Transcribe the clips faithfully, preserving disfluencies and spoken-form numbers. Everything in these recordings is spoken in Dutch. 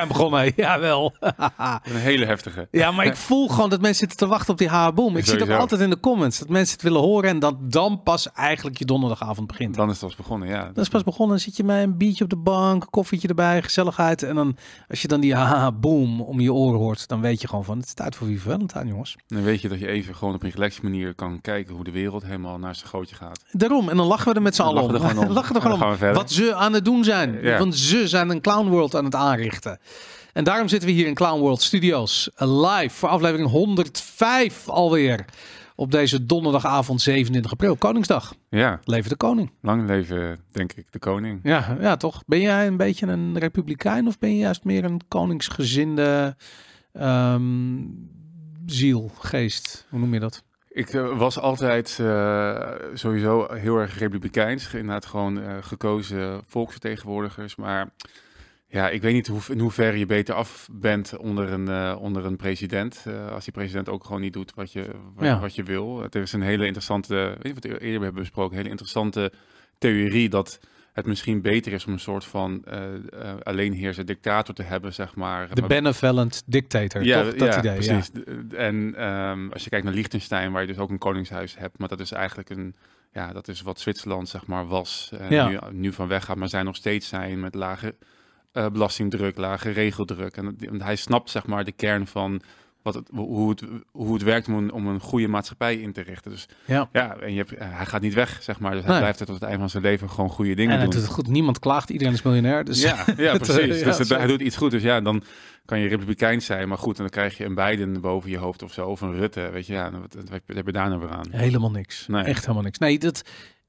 begonnen. Jawel. Een hele heftige. Ja, maar ik voel gewoon dat mensen zitten te wachten op die ha-boom. Ik Sowieso. zie dat altijd in de comments. Dat mensen het willen horen en dat dan pas eigenlijk je donderdagavond begint. Dan is het pas begonnen, ja. Dat is pas begonnen. Dan zit je met een biertje op de bank, koffietje erbij, gezelligheid. En dan als je dan die ha-boom om je oren hoort, dan weet je gewoon van, het is tijd voor Viva Valentine, jongens. Dan weet je dat je even gewoon op een relaxe manier kan kijken hoe de wereld helemaal naar zijn gootje gaat. Daarom. En dan lachen we er met z'n Dan allen om. lachen we er gewoon om. Lachen er En gewoon dan om. gaan we verder. Wat ze aan het doen zijn. Ja. Want ze zijn een Clown World aan het aanrichten. En daarom zitten we hier in Clown World Studios live voor aflevering honderdvijf alweer. Op deze donderdagavond zevenentwintig april, Koningsdag. Ja, Leven de koning. lang leven, denk ik, de koning. Ja, ja, toch? Ben jij een beetje een republikein of ben je juist meer een koningsgezinde ehm, ziel, geest? Hoe noem je dat? Ik uh, was altijd uh, sowieso heel erg republikeins. Inderdaad gewoon uh, gekozen volksvertegenwoordigers. Maar ja, ik weet niet hoe, in hoeverre je beter af bent onder een, uh, onder een president. Uh, als die president ook gewoon niet doet wat je, wat, Ja. wat je wil. Het is een hele interessante, weet je wat we eerder hebben besproken, een hele interessante theorie dat het misschien beter is om een soort van uh, uh, alleenheerser dictator te hebben, zeg maar. De Maar- benevolent dictator, ja, toch? Dat ja, idee, precies. Ja. En um, als je kijkt naar Liechtenstein, waar je dus ook een koningshuis hebt, maar dat is eigenlijk een, ja, dat is wat Zwitserland, zeg maar, was. En Ja. nu, nu van weg gaat, maar zij nog steeds zijn met lage uh, belastingdruk, lage regeldruk. En, en hij snapt, zeg maar, de kern van wat het, hoe, het, hoe het werkt om een, om een goede maatschappij in te richten. Dus Ja. ja, en je hebt, uh, hij gaat niet weg, zeg maar. Dus hij Nee. blijft tot het einde van zijn leven gewoon goede dingen En hij doen. doet het goed. Niemand klaagt. Iedereen is miljonair. Dus Ja, ja, het, precies. uh, ja, dus het, zo. hij doet iets goed. Dus ja, dan kan je republikein zijn. Maar goed, en dan krijg je een Biden boven je hoofd of zo. Of een Rutte. Weet je, ja, wat, wat, wat heb je daar nou weer aan? Helemaal niks. Nee. Echt helemaal niks. Nee, dat...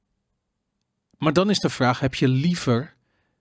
Maar dan is de vraag, heb je liever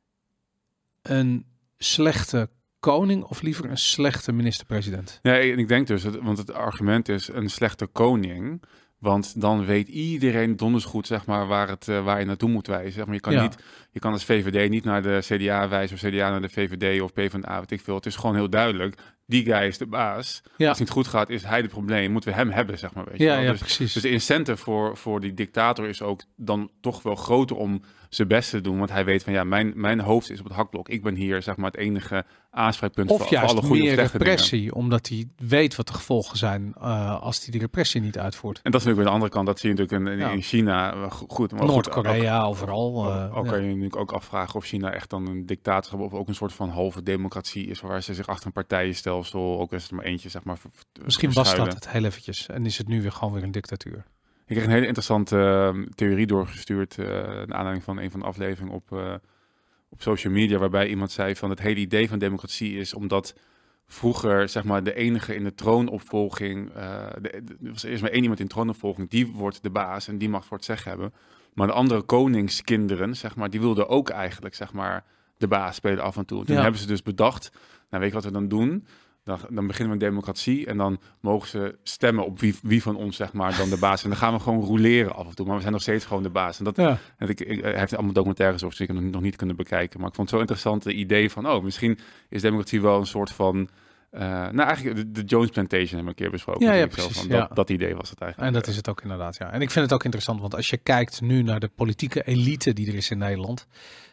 een slechte koning of liever een slechte minister-president? Ja, ik, ik denk dus, het, want het argument is een slechte koning. Want dan weet iedereen donders goed, zeg maar, waar, het, uh, waar je naartoe moet wijzen. Zeg maar, je kan Ja. niet, je kan als V V D niet naar de C D A wijzen of C D A naar de V V D of PvdA, weet ik veel. Het is gewoon heel duidelijk. Die guy is de baas. Ja. Als het niet goed gaat, is hij het probleem. Moeten we hem hebben, zeg maar. Weet je Ja, wel. ja, dus, precies. dus de incentive voor, voor die dictator is ook dan toch wel groter om zijn best te doen. Want hij weet van, ja, mijn, mijn hoofd is op het hakblok. Ik ben hier, zeg maar, het enige aanspreekpunt voor, Of voor alle juist goede of meer slechte repressie, dingen. omdat hij weet wat de gevolgen zijn uh, als hij die repressie niet uitvoert. En dat is natuurlijk weer de andere kant. Dat zie je natuurlijk in, in, Ja. in China. uh, go- Goed, maar goed, Noord-Korea, overal. Ook, uh, ook ja. kan je natuurlijk ook afvragen of China echt dan een dictator of ook een soort van halve democratie is, waar ze zich achter een partijenstelsel, ook is het maar eentje, zeg maar, ver- ver- Misschien was verschuilen. dat het heel eventjes en is het nu weer gewoon weer een dictatuur. Ik kreeg een hele interessante uh, theorie doorgestuurd, uh, naar aanleiding van een van de afleveringen op, uh, op social media, waarbij iemand zei van het hele idee van democratie is omdat vroeger, zeg maar, de enige in de troonopvolging, uh, de, de, er was eerst maar één iemand in troonopvolging, die wordt de baas en die mag voor het zeggen hebben. Maar de andere koningskinderen, zeg maar, die wilden ook eigenlijk, zeg maar, de baas spelen af en toe. Toen Ja. hebben ze dus bedacht, nou weet je wat we dan doen? Dan, dan beginnen we een democratie en dan mogen ze stemmen op wie, wie van ons, zeg maar, dan de baas. En dan gaan we gewoon roleren af en toe, maar we zijn nog steeds gewoon de baas. En dat, Ja. en ik, ik, hij heeft allemaal documentaires over, dus ik heb het nog niet kunnen bekijken. Maar ik vond het zo interessant het idee van, oh, misschien is democratie wel een soort van, uh, nou eigenlijk de, de Jones Plantation hebben we een keer besproken. Ja, ja, denk ik zo, precies, van, ja. dat, dat idee was het eigenlijk. En dat is het ook inderdaad, ja. En ik vind het ook interessant, want als je kijkt nu naar de politieke elite die er is in Nederland,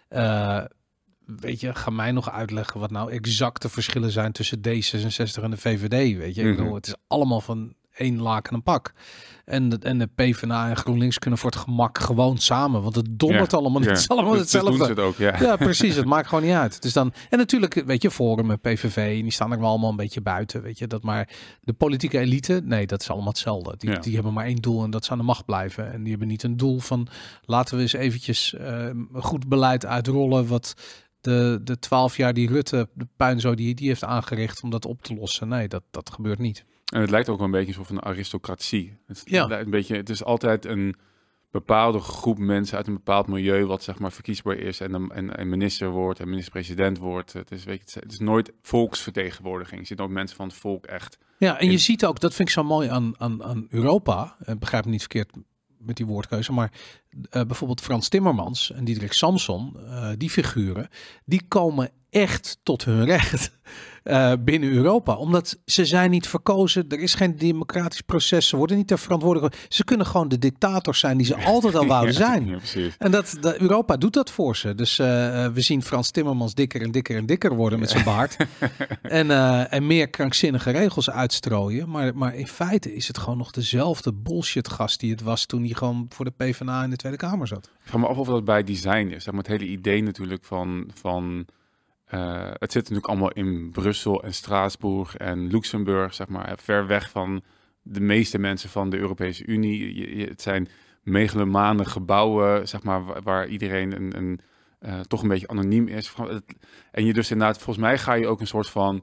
uh, weet je, ga mij nog uitleggen wat nou exact de verschillen zijn tussen D zesenzestig en de V V D, weet je. Mhm. Ik bedoel, het is allemaal van één laken en een pak. En de, en de PvdA en GroenLinks kunnen voor het gemak gewoon samen, want het dondert Ja, allemaal niet. ja. Het is allemaal Dus- dus hetzelfde. doen ze het ook, ja. Ja, precies. Het maakt gewoon niet uit. Dus dan, en natuurlijk, weet je, Forum en P V V, die staan er wel allemaal een beetje buiten, weet je. Dat maar de politieke elite, nee, dat is allemaal hetzelfde. Die, Ja. die hebben maar één doel en dat is aan de macht blijven. En die hebben niet een doel van, laten we eens eventjes uh, goed beleid uitrollen, wat de, de twaalf jaar die Rutte, de puinzo die, die heeft aangericht om dat op te lossen. Nee, dat, dat gebeurt niet. En het lijkt ook wel een beetje alsof een aristocratie. Het, Ja. lijkt een beetje, het is altijd een bepaalde groep mensen uit een bepaald milieu wat, zeg maar, verkiesbaar is en een, en, en minister wordt en minister-president wordt. Het is, weet je, het is nooit volksvertegenwoordiging. Je ziet ook mensen van het volk echt. Ja, en je In- ziet ook, dat vind ik zo mooi aan, aan, aan Europa, uh, begrijp me niet verkeerd met die woordkeuze, maar uh, bijvoorbeeld Frans Timmermans en Diederik Samson, uh, die figuren, die komen echt tot hun recht uh, binnen Europa. Omdat ze zijn niet verkozen. Er is geen democratisch proces. Ze worden niet ter verantwoordelijk. Ze kunnen gewoon de dictators zijn die ze altijd al wouden zijn. Ja, precies. En dat, dat, Europa doet dat voor ze. Dus uh, we zien Frans Timmermans dikker en dikker en dikker worden met zijn baard. en, uh, en meer krankzinnige regels uitstrooien. Maar, maar in feite is het gewoon nog dezelfde bullshit gast die het was toen hij gewoon voor de PvdA in de Tweede Kamer zat. Ik vraag me af of dat bij design is. Zeg maar, het hele idee natuurlijk van... van uh, het zit natuurlijk allemaal in Brussel en Straatsburg en Luxemburg, zeg maar, ver weg van de meeste mensen van de Europese Unie. Je, je, het zijn megalomane gebouwen, zeg maar, waar, waar iedereen een, een, uh, toch een beetje anoniem is. En je dus inderdaad, volgens mij ga je ook een soort van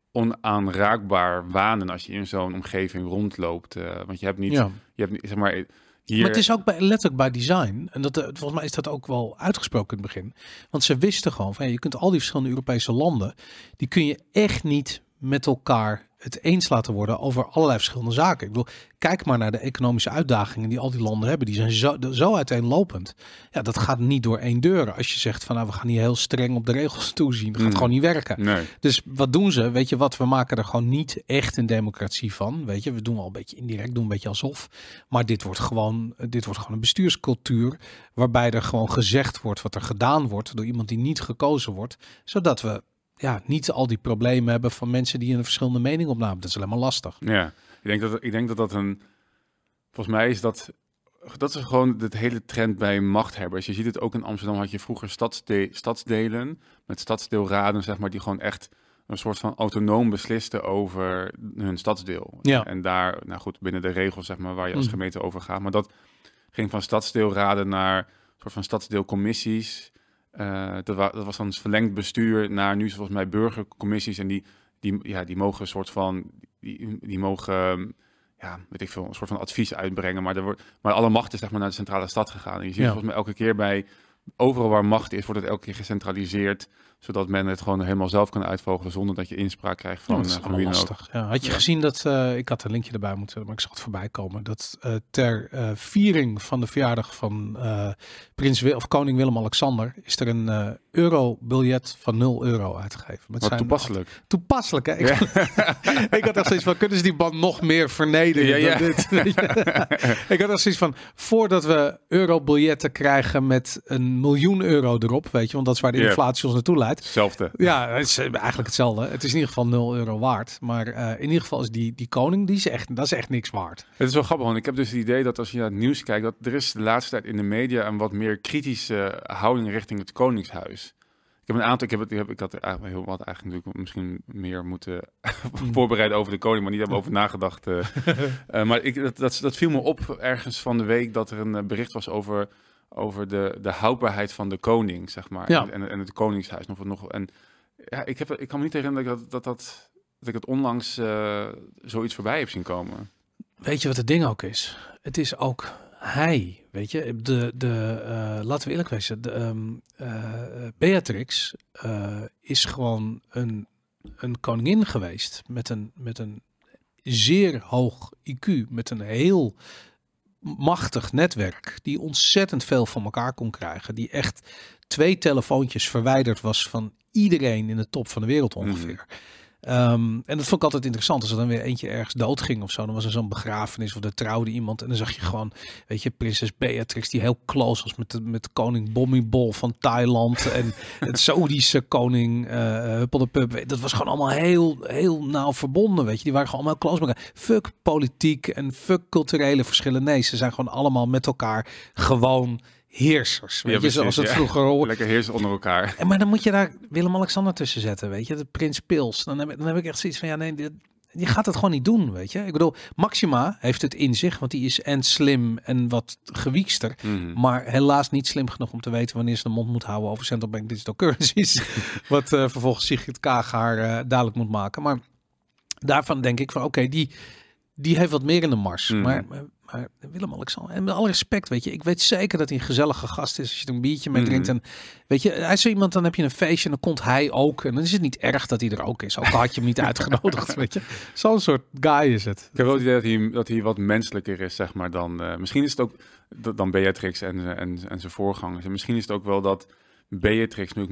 onaanraakbaar wanen als je in zo'n omgeving rondloopt. Uh, want je hebt niet, ja. je hebt niet, zeg maar... Hier... Maar het is ook bij, letterlijk bij design. En dat, volgens mij is dat ook wel uitgesproken in het begin. Want ze wisten gewoon van, ja, je kunt al die verschillende Europese landen, die kun je echt niet met elkaar het eens laten worden over allerlei verschillende zaken. Ik bedoel, kijk maar naar de economische uitdagingen die al die landen hebben. Die zijn zo, zo uiteenlopend. Ja, dat gaat niet door één deur. Als je zegt van, nou, we gaan hier heel streng op de regels toezien. Dat gaat mm. gewoon niet werken. Nee. Dus wat doen ze? Weet je wat? We maken er gewoon niet echt een democratie van. Weet je, we doen al een beetje indirect, doen een beetje alsof. Maar dit wordt gewoon, dit wordt gewoon een bestuurscultuur waarbij er gewoon gezegd wordt wat er gedaan wordt door iemand die niet gekozen wordt, zodat we ja, niet al die problemen hebben van mensen die een verschillende mening opnamen. Dat is alleen maar lastig. Ja, ik denk dat ik denk dat dat een... Volgens mij is dat... Dat is gewoon het hele trend bij machthebbers. Je ziet het ook in Amsterdam. Had je vroeger stadsde- stadsdelen met stadsdeelraden, zeg maar, die gewoon echt een soort van autonoom beslisten over hun stadsdeel. Ja. En daar, nou goed, binnen de regels, zeg maar, waar je als gemeente over gaat. Maar dat ging van stadsdeelraden naar een soort van stadsdeelcommissies. Uh, dat, wa- dat was dan verlengd bestuur naar nu volgens mij burgercommissies. En die, die, ja, die mogen een soort van, die, die mogen, ja, weet ik veel, een soort van advies uitbrengen. Maar, er wordt, maar alle macht is zeg maar naar de centrale stad gegaan. En je ziet ja. volgens mij elke keer bij, overal waar macht is, wordt het elke keer gecentraliseerd, zodat men het gewoon helemaal zelf kan uitvogelen zonder dat je inspraak krijgt van, ja, dat is uh, van wie lastig. Ja, had je ja. gezien dat, uh, ik had een linkje erbij moeten, maar ik zag het voorbij komen, dat uh, ter uh, viering van de verjaardag van uh, prins Wil- of koning Willem-Alexander is er een uh, eurobiljet van nul euro uitgegeven. Met Wat zijn, toepasselijk. Toepasselijk, hè? Ik, ja. ik had echt zoiets van, kunnen ze die band nog meer vernederen ja, ja. dan dit? Ik had echt zoiets van, voordat we eurobiljetten krijgen met een miljoen euro erop, weet je, want dat is waar de inflatie yeah. ons naartoe leidt. Hetzelfde. Ja, het is eigenlijk hetzelfde. Het is in ieder geval nul euro waard. Maar uh, in ieder geval is die, die koning, die is echt, dat is echt niks waard. Het is wel grappig, want ik heb dus het idee dat als je naar het nieuws kijkt, dat er is de laatste tijd in de media een wat meer kritische houding richting het Koningshuis. Ik heb een aantal, ik heb het, ik, heb, ik had eigenlijk heel wat eigenlijk natuurlijk misschien meer moeten voorbereiden over de koning, maar niet hebben over nagedacht. Uh, uh, maar ik, dat, dat, dat viel me op ergens van de week dat er een bericht was over, over de, de houdbaarheid van de koning, zeg maar. Ja. En, en het Koningshuis nog. nog en ja, ik, heb, ik kan me niet herinneren dat, dat, dat, dat ik het onlangs uh, zoiets voorbij heb zien komen. Weet je wat het ding ook is? Het is ook hij, weet je. De, de, uh, laten we eerlijk wezen, de, um, uh, Beatrix uh, is gewoon een, een koningin geweest met een, met een zeer hoog I Q, met een heel machtig netwerk, die ontzettend veel van elkaar kon krijgen, die echt twee telefoontjes verwijderd was van iedereen in de top van de wereld ongeveer. Mm. Um, en dat vond ik altijd interessant. Als er dan weer eentje ergens dood ging of zo, dan was er zo'n begrafenis of er trouwde iemand en dan zag je gewoon, weet je, prinses Beatrix die heel close was met de, met de koning Bhumibol van Thailand en het Saoedische koning uh, Huppel de Pup. Dat was gewoon allemaal heel, heel nauw verbonden, weet je. Die waren gewoon allemaal close met elkaar. Fuck politiek en fuck culturele verschillen. Nee, ze zijn gewoon allemaal met elkaar gewoon heersers, weet ja, je, zoals het ja. vroeger hoorde. Lekker heersen onder elkaar. En maar dan moet je daar Willem-Alexander tussen zetten, weet je, de prins Pils. Dan heb, dan heb ik echt zoiets van, ja nee, die, die gaat het gewoon niet doen, weet je. Ik bedoel, Maxima heeft het in zich, want die is en slim en wat gewiekster, mm-hmm. maar helaas niet slim genoeg om te weten wanneer ze de mond moet houden over central bank digital currencies, wat uh, vervolgens Sigrid Kaag haar uh, duidelijk moet maken. Maar daarvan denk ik van, oké, okay, die, die heeft wat meer in de mars, mm. maar... maar Maar Willem-Alexander, en met alle respect, weet je, ik weet zeker dat hij een gezellige gast is als je er een biertje mee drinkt. En weet je, hij is zo iemand, dan heb je een feestje en dan komt hij ook. En dan is het niet erg dat hij er ook is. Ook al had je hem niet uitgenodigd, weet je. Zo'n soort guy is het. Ik heb wel het idee dat hij, dat hij wat menselijker is, zeg maar, dan... Uh, misschien is het ook dan Beatrix en, en, en zijn voorgangers. En misschien is het ook wel dat Beatrix nu met,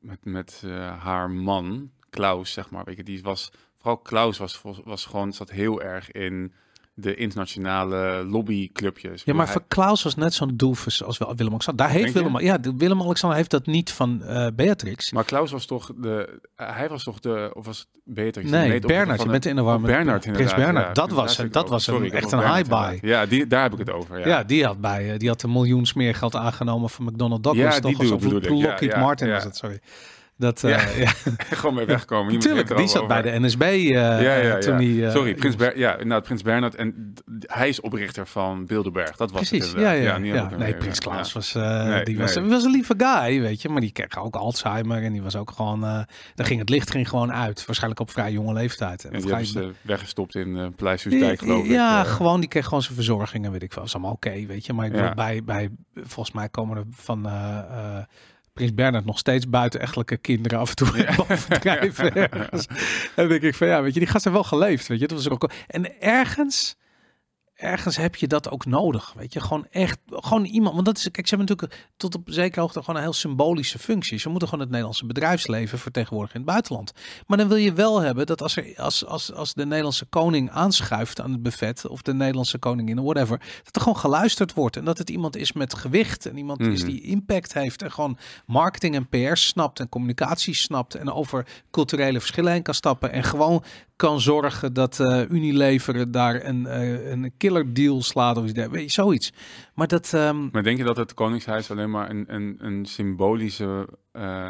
met, met uh, haar man, Klaus, zeg maar. Weet je, die was, vooral Klaus was, was gewoon, zat heel erg in de internationale lobbyclubjes. Ja, maar hij... voor Klaus was net zo'n doelvis als Willem-Alexander. Daar heeft Willem, ja, Willem-Alexander heeft dat niet van uh, Beatrix. Maar Klaus was toch de, uh, hij was toch de, of was het Beatrix? Nee, Bernard, je bent in de war met Bernard, Prins Bernard. Ja, dat was, dat over. was Sorry, een, echt een high-buy. Ja, die, daar heb ik het over. Ja, ja die had bij, die had een miljoen smeergeld aangenomen van McDonnell Douglas. Ja, die toch? bedoel ik. Lockheed ja, ja, Martin ja. was het, sorry. Dat, uh, ja. ja. Gewoon mee wegkomen. Natuurlijk, die zat over. bij de N S B uh, ja, ja, ja. toen hij... Uh, Sorry, Prins, Ber ja, nou, Prins Bernard. En hij is oprichter van Bilderberg. Dat was Precies, het ja, ja. ja, ja. ja. Nee, Prins Klaus ja. was, uh, nee, die nee. was, was een lieve guy, weet je. Maar die kreeg ook Alzheimer. En die was ook gewoon... Uh, dan ging het licht ging gewoon uit. Waarschijnlijk op vrij jonge leeftijd. En, en die hebben ze weggestopt in uh, Paleis Soestdijk, geloof ik. Ja, uh, gewoon. Die kreeg gewoon zijn verzorging en weet ik wel. Dat is allemaal oké, okay, weet je. Maar ik ja. bedoel, bij, bij... Volgens mij komen er van... Uh, uh, Prins Bernard nog steeds buitenechtelijke kinderen af en toe ja. bovendrijven. Ergens. En denk ik van ja, weet je, die gast heeft wel geleefd, weet je. Dat was ook. En ergens, ergens heb je dat ook nodig, weet je. Gewoon echt, gewoon iemand. Want dat is, kijk, ze hebben natuurlijk tot op zekere hoogte gewoon een heel symbolische functie. Ze moeten gewoon het Nederlandse bedrijfsleven vertegenwoordigen in het buitenland. Maar dan wil je wel hebben dat als er, als, als, als de Nederlandse koning aanschuift aan het buffet of de Nederlandse koningin of whatever, dat er gewoon geluisterd wordt en dat het iemand is met gewicht en iemand mm-hmm. is die impact heeft en gewoon marketing en P R snapt en communicatie snapt en over culturele verschillen heen kan stappen en gewoon kan zorgen dat uh, Unilever daar een, uh, een killer deal slaat of iets, weet je, zoiets. Maar dat. Um... Maar denk je dat het Koningshuis alleen maar een, een, een symbolische uh,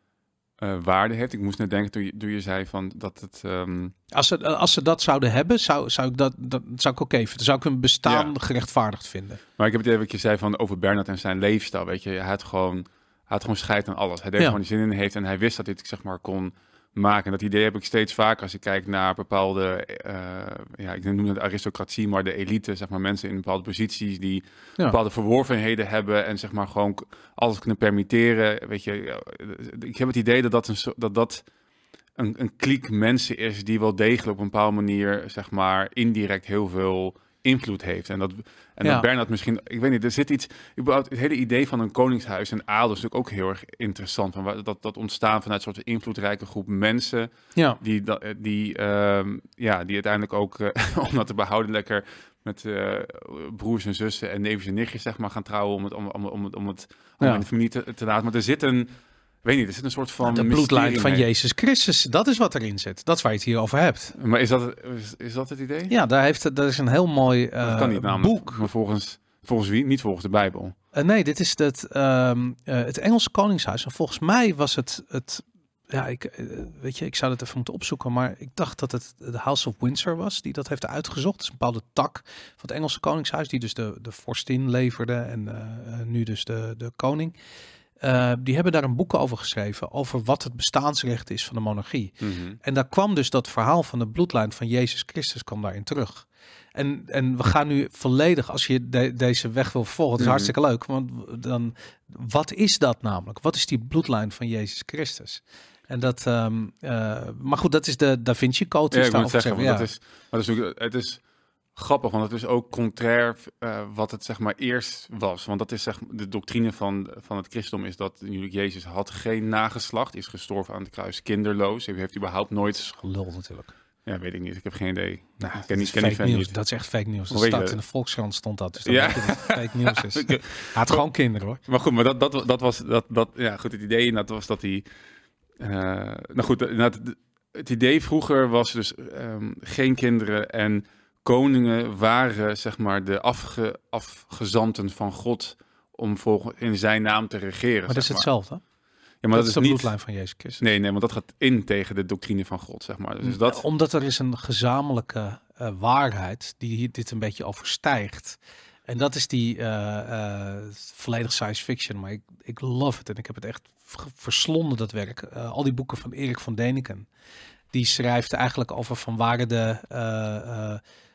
uh, waarde heeft? Ik moest net denken toen je, toen je zei van dat het. Um... Als ze als ze dat zouden hebben, zou, zou ik dat, dat zou ik ook even. Dan zou ik hun bestaan ja. gerechtvaardigd vinden. Maar ik heb het even wat je zei van over Bernard en zijn leefstijl. Weet je, hij had gewoon, hij had gewoon scheid aan alles. Hij deed ja. gewoon die zin in heeft en hij wist dat dit zeg maar kon maken. En dat idee heb ik steeds vaker als ik kijk naar bepaalde, uh, ja, ik noem het aristocratie, maar de elite, zeg maar mensen in bepaalde posities die ja. bepaalde verworvenheden hebben en zeg maar gewoon alles kunnen permitteren. Weet je, ik heb het idee dat dat een, dat, dat een, een kliek mensen is die wel degelijk op een bepaalde manier, zeg maar, indirect heel veel invloed heeft. En dat, en ja. dat Bernard misschien, ik weet niet, er zit iets, überhaupt het hele idee van een koningshuis en adel is natuurlijk ook heel erg interessant. Van dat, dat ontstaan vanuit een soort invloedrijke groep mensen, ja. die, die, um, ja, die uiteindelijk ook, uh, om dat te behouden, lekker met uh, broers en zussen en neefjes en nichtjes, zeg maar, gaan trouwen om het, om, om, om het, om het om ja. in de familie te, te laten. Maar er zit een, weet niet, er zit een soort van... De bloedlijn van Jezus Christus, dat is wat erin zit. Dat is waar je het hier over hebt. Maar is dat, is, is dat het idee? Ja, daar heeft, dat is een heel mooi uh, dat kan niet, namelijk, boek. Maar volgens, volgens wie? Niet volgens de Bijbel. Uh, nee, dit is het, um, uh, het Engelse Koningshuis. En volgens mij was het... het ja, ik, uh, weet je, ik zou het even moeten opzoeken, maar ik dacht dat het de House of Windsor was die dat heeft uitgezocht. Het is een bepaalde tak van het Engelse Koningshuis, die dus de, de vorstin leverde en uh, nu dus de, de koning. Uh, die hebben daar een boek over geschreven, over wat het bestaansrecht is van de monarchie. Mm-hmm. En daar kwam dus dat verhaal van de bloedlijn van Jezus Christus kwam daarin terug. En, en we gaan nu volledig, als je de, deze weg wil volgen, het is mm-hmm. hartstikke leuk. Want dan, wat is dat namelijk? Wat is die bloedlijn van Jezus Christus? En dat, um, uh, maar goed, dat is de Da Vinci Code. Ja, ik moet zeggen, ja. dat is, maar dat is ook, het is grappig, want het is ook contrair uh, wat het zeg maar eerst was. Want dat is zeg de doctrine van, van het christendom is dat natuurlijk Jezus had geen nageslacht, is gestorven aan het kruis kinderloos. Hij heeft überhaupt nooit... Gelul natuurlijk. Ja, weet ik niet. Ik heb geen idee. Nou, ik ken niet, ken fake nieuws. Dat is echt fake nieuws. Dat staat in de Volkskrant stond dat. Dus dat ja. het fake nieuws is. Hij had gewoon kinderen hoor. Maar goed, maar dat, dat, dat was dat, dat ja goed. Het idee dat was dat hij. Uh, nou goed, het, het idee vroeger was dus um, geen kinderen en koningen waren zeg maar de afge, afgezanten van God om volgens in zijn naam te regeren. Maar dat is maar. hetzelfde. Ja, maar dat, dat is de niet... bloedlijn van Jezus Christus. Nee, nee, want dat gaat in tegen de doctrine van God, zeg maar. Dus dat... Omdat er is een gezamenlijke uh, waarheid die hier dit een beetje overstijgt. En dat is die uh, uh, volledig science fiction, maar ik, ik love het en ik heb het echt verslonden, dat werk. Uh, al die boeken van Erik van Däniken, die schrijft eigenlijk over van waar de uh, uh,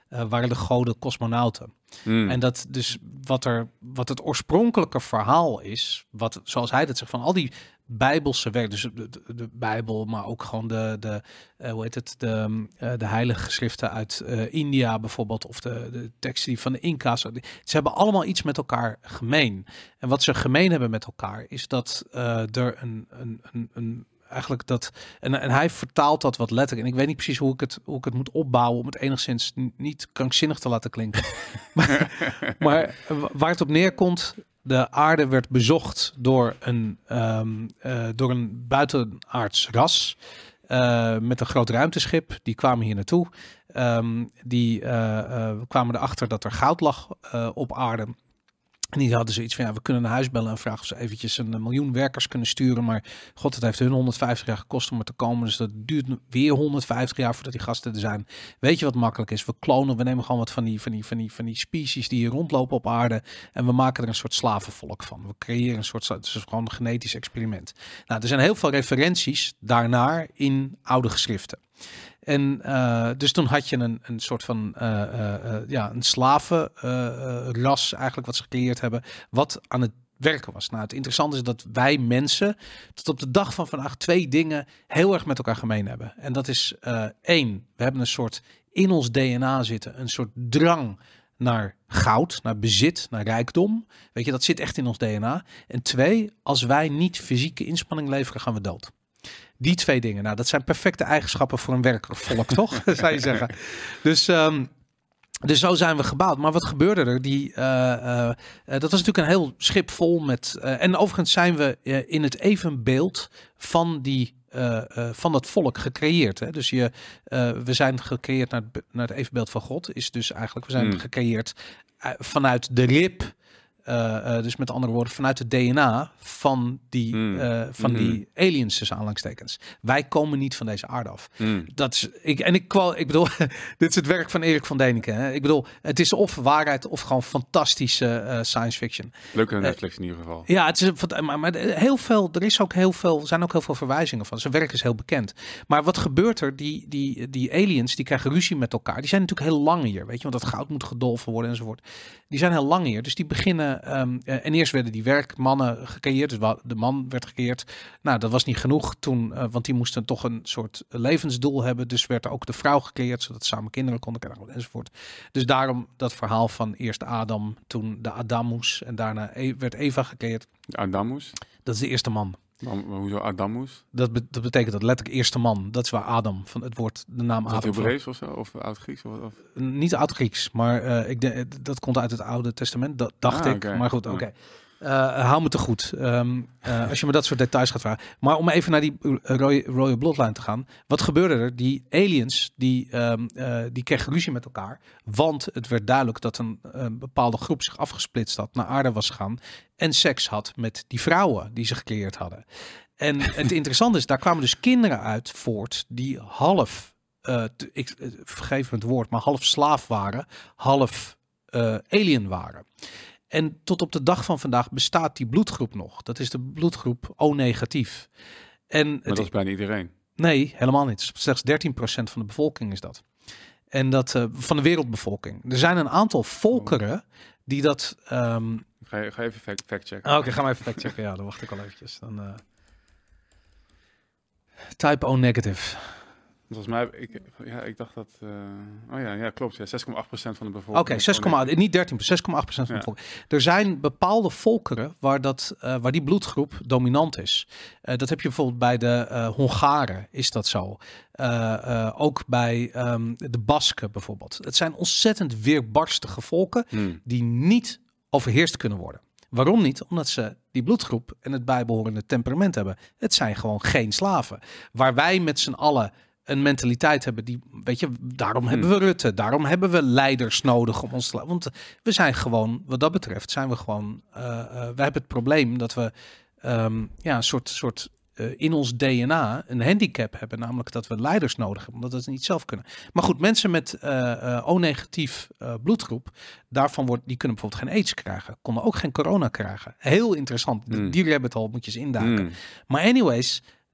uh, waren de goden cosmonauten. Mm. En dat dus wat er wat het oorspronkelijke verhaal is, wat zoals hij dat zegt, van al die Bijbelse werk, dus de, de, de Bijbel, maar ook gewoon de, de uh, hoe heet het, de, uh, de heilige geschriften uit uh, India bijvoorbeeld, of de, de teksten die van de Inca's. Ze hebben allemaal iets met elkaar gemeen. En wat ze gemeen hebben met elkaar is dat uh, er een, een, een, een eigenlijk dat en, en hij vertaalt dat wat letterlijk. En ik weet niet precies hoe ik het hoe ik het moet opbouwen om het enigszins niet krankzinnig te laten klinken. maar, maar waar het op neerkomt. De aarde werd bezocht door een, um, uh, door een buitenaards ras uh, met een groot ruimteschip. Die kwamen hier naartoe. Um, die uh, uh, kwamen erachter dat er goud lag uh, op aarde. En die hadden zoiets van, ja, we kunnen naar huis bellen en vragen of ze eventjes een miljoen werkers kunnen sturen. Maar god, het heeft hun honderdvijftig jaar gekost om er te komen. Dus dat duurt weer honderdvijftig jaar voordat die gasten er zijn. Weet je wat makkelijk is? We klonen, we nemen gewoon wat van die, van die, van die, van die species die hier rondlopen op aarde. En we maken er een soort slavenvolk van. We creëren een soort, het is gewoon een genetisch experiment. Nou, er zijn heel veel referenties daarnaar in oude geschriften. En uh, dus toen had je een, een soort van uh, uh, uh, ja, een slavenras uh, eigenlijk wat ze gecreëerd hebben, wat aan het werken was. Nou, het interessante is dat wij mensen tot op de dag van vandaag twee dingen heel erg met elkaar gemeen hebben. En dat is uh, één, we hebben een soort in ons D N A zitten, een soort drang naar goud, naar bezit, naar rijkdom. Weet je, dat zit echt in ons D N A. En twee, als wij niet fysieke inspanning leveren, gaan we dood. Die twee dingen, nou, dat zijn perfecte eigenschappen voor een werkvolk, toch? Zou je zeggen. Dus, um, dus zo zijn we gebouwd. Maar wat gebeurde er? Die, uh, uh, uh, dat was natuurlijk een heel schip vol met... Uh, en overigens zijn we uh, in het evenbeeld van die... Uh, uh, van dat volk gecreëerd. Hè? Dus je, uh, we zijn gecreëerd naar het, naar het evenbeeld van God. Is dus eigenlijk, we zijn hmm. gecreëerd uh, vanuit de rib. Uh, uh, dus met andere woorden, vanuit het D N A van die, mm. uh, van mm-hmm. die aliens, tussen aanhalingstekens. Wij komen niet van deze aarde af. Mm. Dat is, ik, en ik, kwal, ik bedoel, dit is het werk van Erik van Däniken. Hè? Ik bedoel, het is of waarheid of gewoon fantastische uh, science fiction. Leuke Netflix uh, in ieder geval. Ja, het is, maar, maar heel veel, er is ook heel veel, er zijn ook heel veel verwijzingen van. Zijn werk is heel bekend. Maar wat gebeurt er? Die, die, die aliens, die krijgen ruzie met elkaar. Die zijn natuurlijk heel lang hier, weet je, want dat goud moet gedolven worden enzovoort. Die zijn heel lang hier, dus die beginnen. Um, uh, en eerst werden die werkmannen gecreëerd. Dus de man werd gecreëerd. Nou, dat was niet genoeg toen, uh, want die moesten toch een soort levensdoel hebben. Dus werd er ook de vrouw gecreëerd, zodat ze samen kinderen konden krijgen enzovoort. Dus daarom dat verhaal van eerst Adam, toen de Adamus en daarna e- werd Eva gecreëerd. De Adamus? Dat is de eerste man. Maar, maar hoezo Adamus? Dat, be- dat betekent dat letterlijk eerste man. Dat is waar Adam van het woord, de naam is Adam. Is dat Hebreeuws of zo? Of Oud-Grieks? Of, of? Niet Oud-Grieks, maar uh, ik denk dat komt uit het Oude Testament. Dat dacht ah, ik. Okay. Maar goed, oké. Okay. Uh, hou me te goed. Um, uh, als je me dat soort details gaat vragen. Maar om even naar die Royal, Royal Bloodline te gaan. Wat gebeurde er? Die aliens, die, um, uh, die kregen ruzie met elkaar. Want het werd duidelijk dat een, een bepaalde groep zich afgesplitst had, naar aarde was gegaan. En seks had met die vrouwen die ze gecreëerd hadden. En het interessante is, daar kwamen dus kinderen uit voort die half, uh, te, ik uh, vergeef me het woord, maar half slaaf waren, half uh, alien waren. En tot op de dag van vandaag bestaat die bloedgroep nog. Dat is de bloedgroep O-negatief. En maar dat is bijna iedereen. Nee, helemaal niet. Slechts dertien procent van de bevolking is dat. En dat uh, van de wereldbevolking. Er zijn een aantal volkeren die dat... Um... Ga, je, ga even fact, fact checken. Ah, Oké, okay, ga maar even fact checken. Ja, dan wacht ik al eventjes. Dan, uh... Type O-negative. Volgens mij, ik, ja, ik dacht dat... Uh, oh ja, ja, klopt. Ja, zes komma acht procent van de bevolking. Oké, okay, zes komma acht, niet dertien, zes komma acht procent van de ja. bevolking. Er zijn bepaalde volkeren waar, dat, uh, waar die bloedgroep dominant is. Uh, dat heb je bijvoorbeeld bij de uh, Hongaren, is dat zo. Uh, uh, ook bij um, de Basken bijvoorbeeld. Het zijn ontzettend weerbarstige volken hmm. die niet overheerst kunnen worden. Waarom niet? Omdat ze die bloedgroep en het bijbehorende temperament hebben. Het zijn gewoon geen slaven. Waar wij met z'n allen een mentaliteit hebben die, weet je, daarom hmm. hebben we Rutte, daarom hebben we leiders nodig om ons te laten. Want we zijn gewoon, wat dat betreft, zijn we gewoon, uh, uh, we hebben het probleem dat we um, ja, een soort, soort uh, in ons D N A een handicap hebben, namelijk dat we leiders nodig hebben, omdat we het niet zelf kunnen. Maar goed, mensen met uh, uh, O-negatief uh, bloedgroep, daarvan wordt, die kunnen bijvoorbeeld geen AIDS krijgen, konden ook geen corona krijgen. Heel interessant. Hmm. Die rabbit hole moet je eens induiken. Hmm. Maar anyways,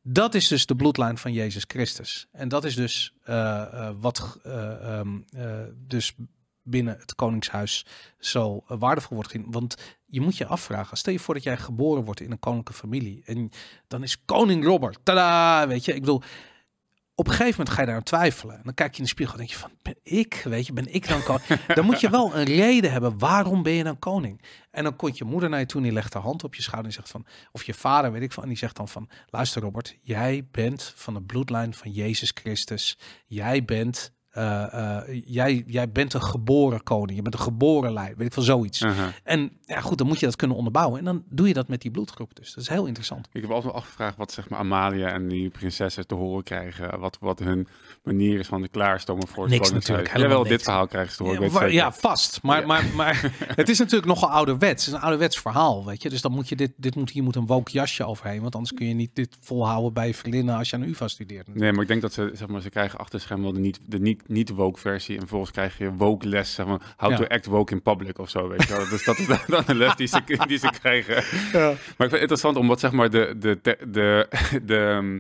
Dat is dus de bloedlijn van Jezus Christus. En dat is dus uh, uh, wat uh, um, uh, dus binnen het koningshuis zo uh, waardevol wordt gezien. Want je moet je afvragen, stel je voor dat jij geboren wordt in een koninklijke familie. En dan is koning Robert, tada, weet je. Ik bedoel, op een gegeven moment ga je daar aan twijfelen. En dan kijk je in de spiegel en denk je van, ben ik, weet je, ben ik dan koning? Dan moet je wel een reden hebben, waarom ben je dan koning? En dan komt je moeder naar je toe en die legt haar hand op je schouder en zegt van, of je vader, weet ik van, en die zegt dan van, luister Robert, jij bent van de bloedlijn van Jezus Christus. Jij bent, uh, uh, jij, jij bent een geboren koning. Je bent een geboren leider, weet ik van zoiets. Uh-huh. En ja, goed, dan moet je dat kunnen onderbouwen. En dan doe je dat met die bloedgroep. Dus dat is heel interessant. Ik heb altijd wel afgevraagd wat zeg maar Amalia en die prinsessen te horen krijgen. Wat, wat hun manier is van de klaarstomen voor het Niks koningshuis. natuurlijk. Jawel, Niks. dit verhaal krijgen ze te horen. Ja, ik weet wa- zeker. ja, vast. Maar, Ja. maar, maar het is natuurlijk nogal ouderwets. Het is een ouderwets verhaal, weet je. Dus dan moet je dit, dit moet, hier moet een woke jasje overheen. Want anders kun je niet dit volhouden bij je vriendinnen als je aan de U vA studeert. Nee, maar ik denk dat ze, zeg maar, ze krijgen achter scherm wel de niet, de niet, niet woke versie. En vervolgens krijg je woke les, zeg maar, how Ja. to act woke in public of zo, weet je wel. Dus dat is dan een les die ze, die ze krijgen. Ja. Maar ik vind het interessant omdat, zeg maar, de, de, de, de, de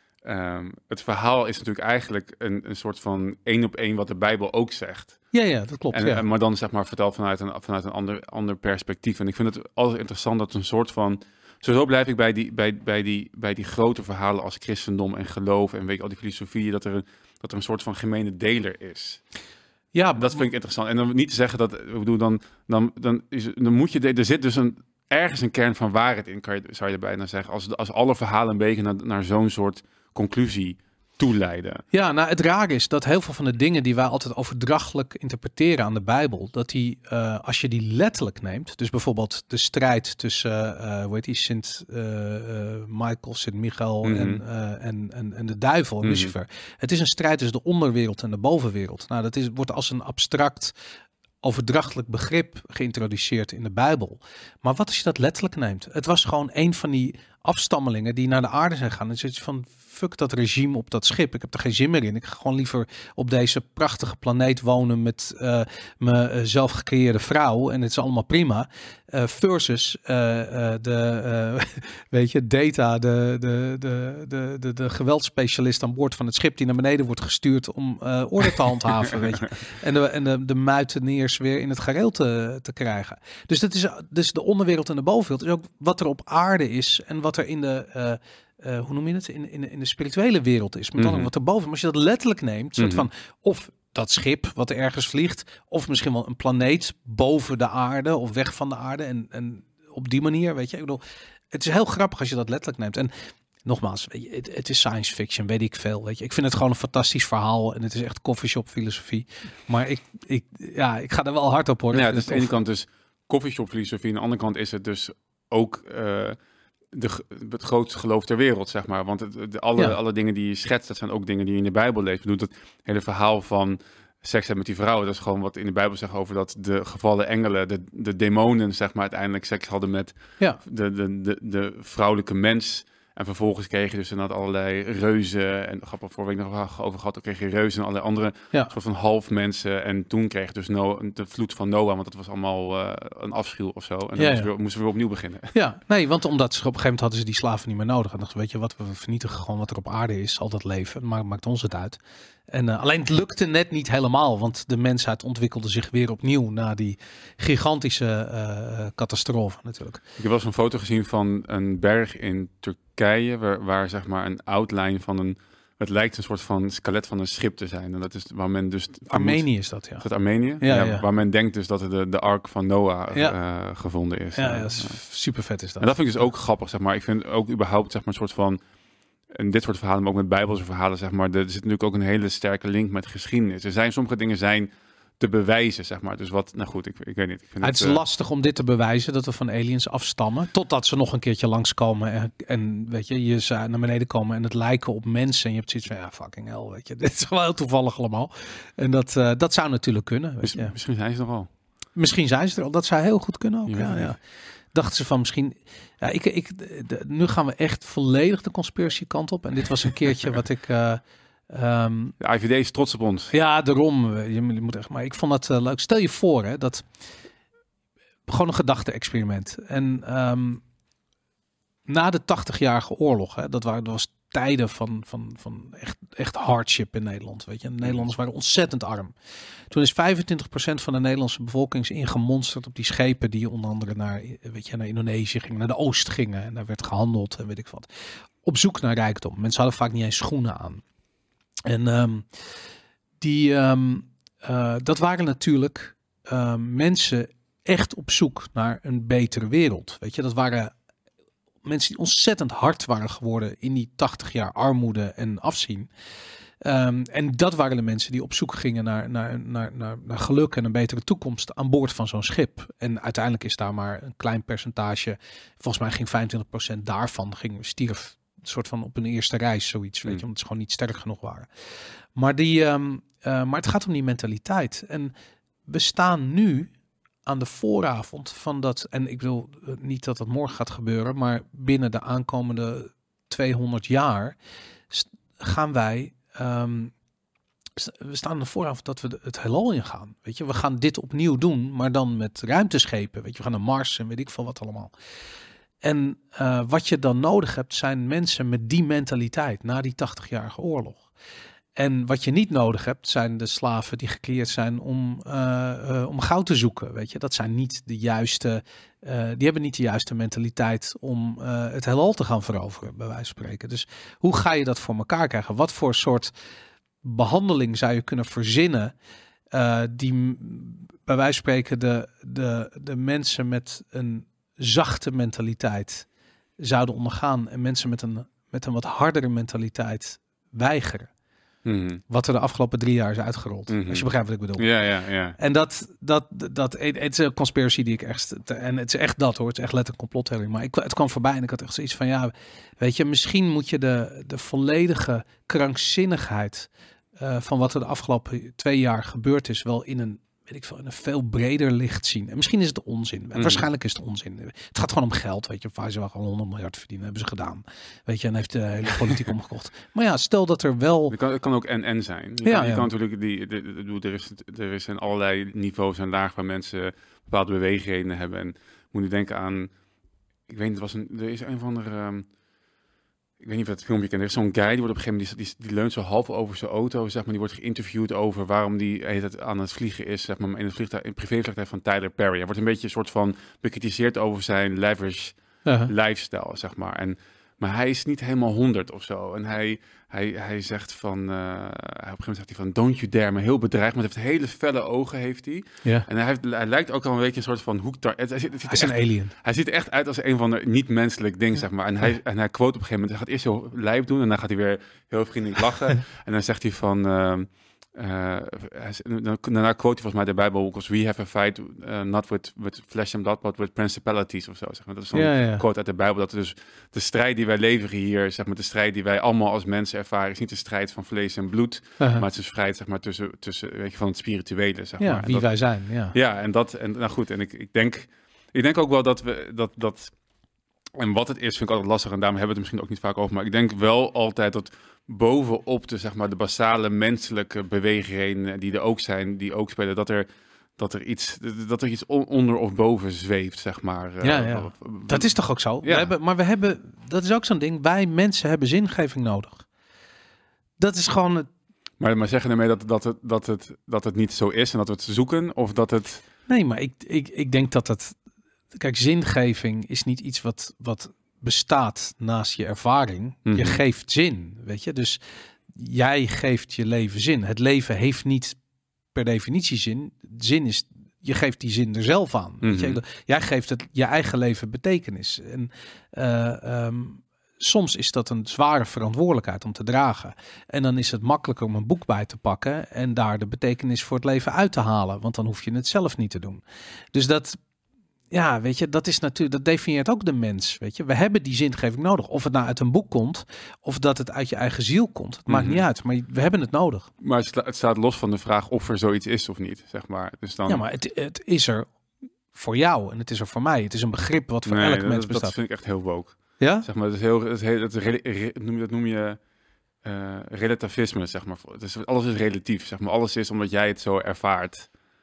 um, het verhaal is natuurlijk eigenlijk een, een soort van één op één wat de Bijbel ook zegt. Ja, ja, dat klopt. En, ja. Maar dan, zeg maar, verteld vanuit een, vanuit een ander, ander perspectief. En ik vind het altijd interessant dat een soort van... Sowieso blijf ik bij die, bij, bij, die, bij die grote verhalen als christendom en geloof en weet je, al die filosofieën, dat er, een, dat er een soort van gemene deler is. Ja, Dat vind ik interessant. En dan niet te zeggen dat, ik bedoel, dan, dan, dan, is, dan moet je, de, er zit dus een, ergens een kern van waarheid in, kan je, zou je erbij dan zeggen, als, als alle verhalen een beetje naar, naar zo'n soort conclusie toeleiden. Ja, nou het rare is dat heel veel van de dingen die wij altijd overdrachtelijk interpreteren aan de Bijbel, dat die, uh, als je die letterlijk neemt, dus bijvoorbeeld de strijd tussen, uh, hoe heet die, Sint uh, uh, Michael, Sint Michael mm-hmm. en, uh, en, en, en de duivel, mm-hmm. Lucifer. Het is een strijd tussen de onderwereld en de bovenwereld. Nou, dat is, wordt als een abstract overdrachtelijk begrip geïntroduceerd in de Bijbel. Maar wat als je dat letterlijk neemt? Het was gewoon een van die afstammelingen die naar de aarde zijn gegaan. En zoiets van, fuck dat regime op dat schip. Ik heb er geen zin meer in. Ik ga gewoon liever op deze prachtige planeet wonen met uh, mijn uh, zelf gecreëerde vrouw. En het is allemaal prima. Uh, versus uh, uh, de, uh, weet je, Data, de, de, de, de, de, de geweldsspecialist aan boord van het schip die naar beneden wordt gestuurd om uh, orde te handhaven, weet je. En de, en de, de muiteniers weer in het gareel te, te krijgen. Dus dat is dus de onderwereld en de bovenwereld. Is ook wat er op aarde is en wat er in de... Uh, Uh, hoe noem je het, in, in, in de spirituele wereld is. Met mm-hmm. wat erboven. Maar als je dat letterlijk neemt, soort mm-hmm. van, of dat schip wat er ergens vliegt, of misschien wel een planeet boven de aarde of weg van de aarde. En, en op die manier, weet je, ik bedoel, het is heel grappig als je dat letterlijk neemt. En nogmaals, weet je, het, het is science fiction, weet ik veel, weet je. Ik vind het gewoon een fantastisch verhaal en het is echt coffeeshop filosofie. Maar ik, ik, ja, ik ga er wel hard op hoor. Ja, dus aan de ene kant dus coffeeshop filosofie, aan de andere kant is het dus ook uh, de, het grootste geloof ter wereld, zeg maar. Want het, de, alle, ja. alle dingen die je schetst, dat zijn ook dingen die je in de Bijbel leest. Ik bedoel, dat hele verhaal van seks hebben met die vrouwen, dat is gewoon wat in de Bijbel zegt over dat de gevallen engelen, de, de demonen, zeg maar, uiteindelijk seks hadden met ja. de, de, de, de vrouwelijke mens. En vervolgens kreeg je dus inderdaad allerlei reuzen. En grappig, vorige week nog over gehad, dan kreeg je reuzen en allerlei andere ja. soort van half mensen. En toen kreeg je dus no, de vloed van Noah, want dat was allemaal uh, een afschuw of zo. En dan ja, moesten, ja. we, moesten we weer opnieuw beginnen. Ja, nee, want omdat ze op een gegeven moment hadden ze die slaven niet meer nodig. En dachten, weet je wat, we vernietigen gewoon wat er op aarde is, al dat leven. Maar maakt ons het uit. En uh, alleen het lukte net niet helemaal, want de mensheid ontwikkelde zich weer opnieuw na die gigantische uh, catastrofe natuurlijk. Ik heb wel eens een foto gezien van een berg in Turkije, waar, waar zeg maar een outline van een, het lijkt een soort van skelet van een schip te zijn. En dat is waar men dus... Armenië is dat, ja. Is dat Armenië? Ja, ja, ja. Waar men denkt dus dat er de, de ark van Noah ja. uh, gevonden is. Ja, ja, dat is super vet is dat. En dat vind ik dus ook grappig, zeg maar. Ik vind ook überhaupt, zeg maar, een soort van... En dit soort verhalen, maar ook met Bijbelse verhalen, zeg maar. Er zit natuurlijk ook een hele sterke link met geschiedenis. Er zijn sommige dingen zijn te bewijzen, zeg maar. Dus wat, nou goed, ik, ik weet niet. Ik vind het, het is uh... lastig om dit te bewijzen, dat we van aliens afstammen. Totdat ze nog een keertje langskomen en, en weet je, je ze naar beneden komen en het lijken op mensen. En je hebt zoiets van, ja, fucking hell, weet je. Dit is wel heel toevallig allemaal. En dat, uh, dat zou natuurlijk kunnen. Weet Mis, je. Misschien zijn ze er al. Misschien zijn ze er al. Dat zou heel goed kunnen ook, ja, ja. ja. Dachten ze van misschien... Ja, ik, ik, de, nu gaan we echt volledig de conspiracy kant op. En dit was een keertje wat ik... Uh, um, de I V D is trots op ons. Ja, daarom. Je, je moet echt, maar ik vond dat uh, leuk. Stel je voor, hè, dat... Gewoon een gedachte-experiment. En um, na de tachtigjarige oorlog, hè, dat, waren, dat was tijden van, van, van echt, echt hardship in Nederland. Weet je, de Nederlanders waren ontzettend arm. Toen is vijfentwintig procent van de Nederlandse bevolking ingemonsterd op die schepen die onder andere naar, weet je, naar Indonesië gingen, naar de Oost gingen. En daar werd gehandeld en weet ik wat. Op zoek naar rijkdom. Mensen hadden vaak niet eens schoenen aan. En um, die, um, uh, dat waren natuurlijk uh, mensen echt op zoek naar een betere wereld. Weet je, dat waren mensen die ontzettend hard waren geworden in die tachtig jaar armoede en afzien. Um, en dat waren de mensen die op zoek gingen naar, naar, naar, naar, naar geluk en een betere toekomst aan boord van zo'n schip. En uiteindelijk is daar maar een klein percentage, volgens mij ging vijfentwintig procent daarvan, ging, stierf een soort van op een eerste reis, zoiets, weet je, omdat ze gewoon niet sterk genoeg waren. Maar, die, um, uh, maar het gaat om die mentaliteit. En we staan nu aan de vooravond van dat, en ik wil niet dat dat morgen gaat gebeuren, maar binnen de aankomende tweehonderd jaar gaan wij, um, we staan aan de vooravond dat we het heelal ingaan. Weet je, we gaan dit opnieuw doen, maar dan met ruimteschepen. Weet je, we gaan naar Mars en weet ik veel wat allemaal. En uh, wat je dan nodig hebt, zijn mensen met die mentaliteit na die tachtigjarige oorlog. En wat je niet nodig hebt, zijn de slaven die gecreëerd zijn om, uh, uh, om goud te zoeken. Weet je, dat zijn niet de juiste, uh, die hebben niet de juiste mentaliteit om uh, het heelal te gaan veroveren, bij wijze van spreken. Dus hoe ga je dat voor elkaar krijgen? Wat voor soort behandeling zou je kunnen verzinnen uh, die bij wijze van spreken de, de, de mensen met een zachte mentaliteit zouden ondergaan en mensen met een, met een wat hardere mentaliteit weigeren. Mm-hmm. Wat er de afgelopen drie jaar is uitgerold. Mm-hmm. Als je begrijpt wat ik bedoel. Ja, ja, ja. En dat, dat, dat, het is een conspiracy die ik echt, en het is echt dat hoor, het is echt letterlijk complottheorie. Maar ik, het kwam voorbij en ik had echt zoiets van, ja, weet je, misschien moet je de, de volledige krankzinnigheid uh, van wat er de afgelopen twee jaar gebeurd is, wel in een, weet ik veel, in een veel breder licht zien. En misschien is het onzin. Mm. Waarschijnlijk is het onzin. Het gaat gewoon om geld, weet je. Pfizer wil gewoon honderd miljard verdienen, hebben ze gedaan. Weet je, en heeft de hele politiek omgekocht. Maar ja, stel dat er wel... Het kan, het kan ook en-en zijn. Je, ja, kan, je ja. kan natuurlijk... Die, de, de, er, is, er is in allerlei niveaus en laag waar mensen bepaalde beweegredenen hebben. En moet nu denken aan... Ik weet niet, het was een, er is een van de... Um, ik weet niet of dat filmpje kent. Er is zo'n guy, die wordt op een gegeven moment, die, die, die leunt zo half over zijn auto, zeg maar. Die wordt geïnterviewd over waarom die het aan het vliegen is, zeg maar, in het vliegtuig, in het privévliegtuig van Tyler Perry. Hij wordt een beetje een soort van bekritiseerd over zijn lavish uh-huh. lifestyle, zeg maar. En, maar hij is niet helemaal honderd of zo. En hij, hij, hij zegt van, uh, op een gegeven moment zegt hij van, don't you dare, maar heel bedreigd. Maar hij heeft hele felle ogen, heeft hij. Yeah. En hij, heeft, hij lijkt ook al een beetje een soort van hoektar. Het, het, het hij is echt, een alien. Hij ziet er echt uit als een van de niet-menselijk ding, ja. zeg maar. En hij, ja. en hij quote op een gegeven moment, hij gaat eerst heel lijp doen en dan gaat hij weer heel vriendelijk lachen. En dan zegt hij van... Uh, Uh, daarna quote hij volgens mij de Bijbel, because we have a fight uh, not with, with flesh and blood, but with principalities of zo. Zeg maar. Dat is zo'n ja, ja. quote uit de Bijbel, dat dus de strijd die wij leveren hier, zeg maar, de strijd die wij allemaal als mensen ervaren, is niet de strijd van vlees en bloed, uh-huh. maar het is een strijd, zeg maar, tussen, tussen weet je, van het spirituele, zeg ja, maar. Wie dat, wij zijn, ja. Ja, en dat, en nou goed, en ik, ik denk, ik denk ook wel dat we, dat, dat, en wat het is, vind ik altijd lastig en daarom hebben we het misschien ook niet vaak over, maar ik denk wel altijd dat bovenop de, zeg maar, de basale menselijke beweegredenen die er ook zijn, die ook spelen, dat er, dat er iets, dat er iets onder of boven zweeft, zeg maar. Ja, ja. Uh, dat is toch ook zo? Ja. We hebben, maar we hebben, dat is ook zo'n ding, wij mensen hebben zingeving nodig. Dat is gewoon het... Maar, maar zeggen ermee dat, dat, het, dat, het, dat het niet zo is en dat we het zoeken, of dat het... Nee, maar ik, ik, ik denk dat het... Kijk, zingeving is niet iets wat... wat bestaat naast je ervaring. Mm-hmm. Je geeft zin, weet je. Dus jij geeft je leven zin. Het leven heeft niet per definitie zin. Zin is, je geeft die zin er zelf aan. Mm-hmm. Weet je? Jij geeft het je eigen leven betekenis. En uh, um, soms is dat een zware verantwoordelijkheid om te dragen. En dan is het makkelijker om een boek bij te pakken en daar de betekenis voor het leven uit te halen. Want dan hoef je het zelf niet te doen. Dus dat... Ja, weet je, dat is natuurlijk, dat definieert ook de mens, weet je. We hebben die zingeving nodig. Of het nou uit een boek komt, of dat het uit je eigen ziel komt. Het maakt mm-hmm. niet uit, maar we hebben het nodig. Maar het, sta, het staat los van de vraag of er zoiets is of niet, zeg maar. Dus dan... Ja, maar het, het is er voor jou en het is er voor mij. Het is een begrip wat voor nee, elk dat, mens bestaat. Dat vind ik echt heel woke. Ja? Zeg maar, het is heel, het is heel, het is re, re, noem je, dat noem je uh, relativisme, zeg maar. Het is, alles is relatief, zeg maar. Alles is omdat jij het zo ervaart.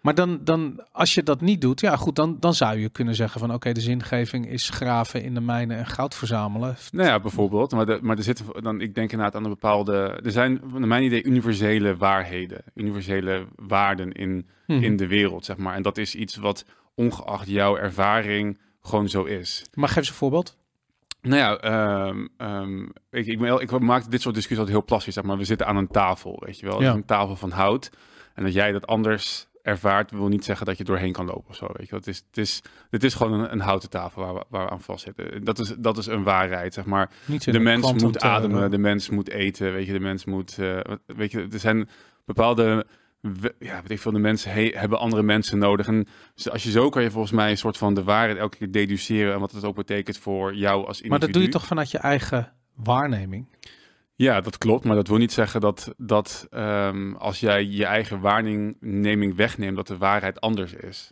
Maar dan, dan, als je dat niet doet, ja goed, dan, dan zou je kunnen zeggen van oké, okay, de zingeving is graven in de mijnen en goud verzamelen. Nou ja, bijvoorbeeld. Maar, de, maar er zitten dan, ik denk inderdaad aan een bepaalde, er zijn naar mijn idee universele waarheden, universele waarden in, hmm. in de wereld, zeg maar. En dat is iets wat ongeacht jouw ervaring gewoon zo is. Maar geef eens een voorbeeld. Nou ja, um, um, ik, ik, ik, ik maak dit soort discussies altijd heel plastisch, zeg maar. We zitten aan een tafel, weet je wel. Ja. Een tafel van hout. En dat jij dat anders ervaart, wil niet zeggen dat je doorheen kan lopen of zo, weet je wel. Het is, het is, het is gewoon een, een houten tafel waar we, waar we aan vastzitten. Dat is, dat is een waarheid, zeg maar. De mens moet ademen, uh, de mens moet eten, weet je. De mens moet, uh, weet je, er zijn bepaalde... We, ja, weet ik veel, de mensen he, hebben andere mensen nodig. En als je zo kan je volgens mij een soort van de waarheid elke keer deduceren en wat het ook betekent voor jou als individu. Maar dat doe je toch vanuit je eigen waarneming? Ja, dat klopt. Maar dat wil niet zeggen dat, dat um, als jij je eigen waarneming wegneemt, dat de waarheid anders is.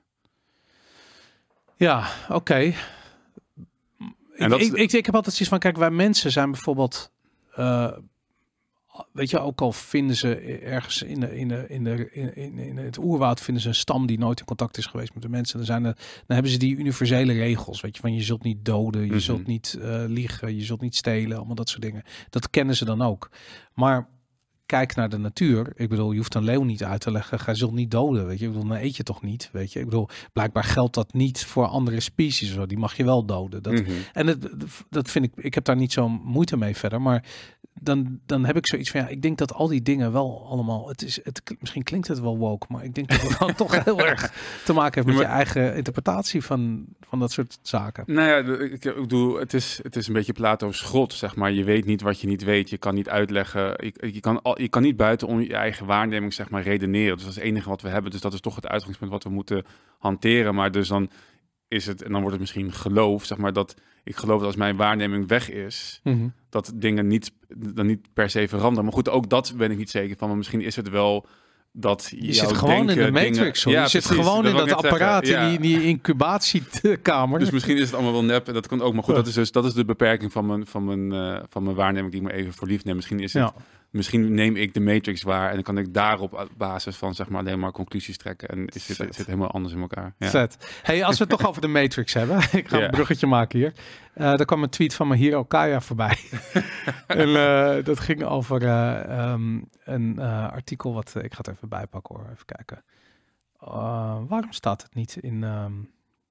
Ja, oké. Okay. Ik, ik, ik, ik heb altijd zoiets van, kijk, wij mensen zijn bijvoorbeeld... Uh, Weet je, ook al vinden ze ergens in, de, in, de, in, de, in, in het oerwoud vinden ze een stam die nooit in contact is geweest met de mensen. Dan, zijn er, dan hebben ze die universele regels. Weet je, van je zult niet doden, je mm-hmm. zult niet uh, liegen, je zult niet stelen, allemaal dat soort dingen. Dat kennen ze dan ook. Maar kijk naar de natuur. Ik bedoel, je hoeft een leeuw niet uit te leggen. Gij zult niet doden, weet je. Ik bedoel, dan eet je toch niet, weet je. Ik bedoel, blijkbaar geldt dat niet voor andere species. Zo. Die mag je wel doden. Dat, mm-hmm. En het, dat vind ik, ik heb daar niet zo moeite mee verder, maar dan, dan heb ik zoiets van, ja, ik denk dat al die dingen wel allemaal, het is, het, misschien klinkt het wel woke, maar ik denk dat het gewoon toch heel erg te maken heeft met maar, je eigen interpretatie van, van dat soort zaken. Nou ja, ik, ik bedoel, het is, het is een beetje Plato's grot, zeg maar. Je weet niet wat je niet weet. Je kan niet uitleggen. Je, je, kan, je kan niet buiten om je eigen waarneming, zeg maar, redeneren. Dus dat is het enige wat we hebben. Dus dat is toch het uitgangspunt wat we moeten hanteren. Maar dus dan is het, en dan wordt het misschien geloof, zeg maar, dat ik geloof dat als mijn waarneming weg is, mm-hmm. dat dingen niet, dan niet per se veranderen. Maar goed, ook dat ben ik niet zeker van. Maar misschien is het wel dat je zit gewoon in de Matrix. Dingen, ja, je zit precies, gewoon dat in dat apparaat, ja. in, die, in die incubatiekamer. Dus misschien is het allemaal wel nep. Dat kan ook. Maar goed, ja. dat is dus dat is de beperking van mijn, van mijn, uh, van mijn waarneming die ik me even voor lief neem. Misschien is het. Ja. Misschien neem ik de Matrix waar en dan kan ik daarop op basis van, zeg maar, alleen maar conclusies trekken. En is het, zit helemaal anders in elkaar. Ja. Zet. Hey, als we het toch over de Matrix hebben. Ik ga ja. een bruggetje maken hier. Uh, er kwam een tweet van Mahiro Kaya voorbij. en uh, dat ging over uh, um, een uh, artikel wat... Uh, ik ga het even bijpakken hoor. Even kijken. Uh, waarom staat het niet in... Um...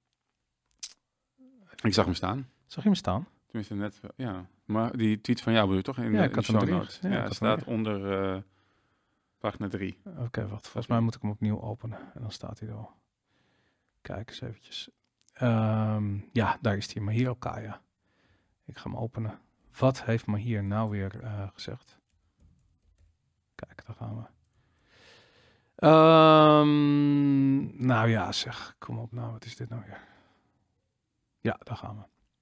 Ik zag hem staan. Zag je hem staan? Tenminste net, ja. Maar die tweet van jou bedoel je toch? In ja, de, ik had in hem notes. Ja, ja, het staat onder uh, pagina drie. Oké, okay, wacht. Volgens mij moet ik hem opnieuw openen. En dan staat hij er al. Kijk eens eventjes. Um, ja, daar is hij. Mahiro Kaya. Ik ga hem openen. Wat heeft Mahir nou weer uh, gezegd? Kijk, daar gaan we. Um, nou ja, zeg. Kom op nou. Wat is dit nou weer? Ja, daar gaan we.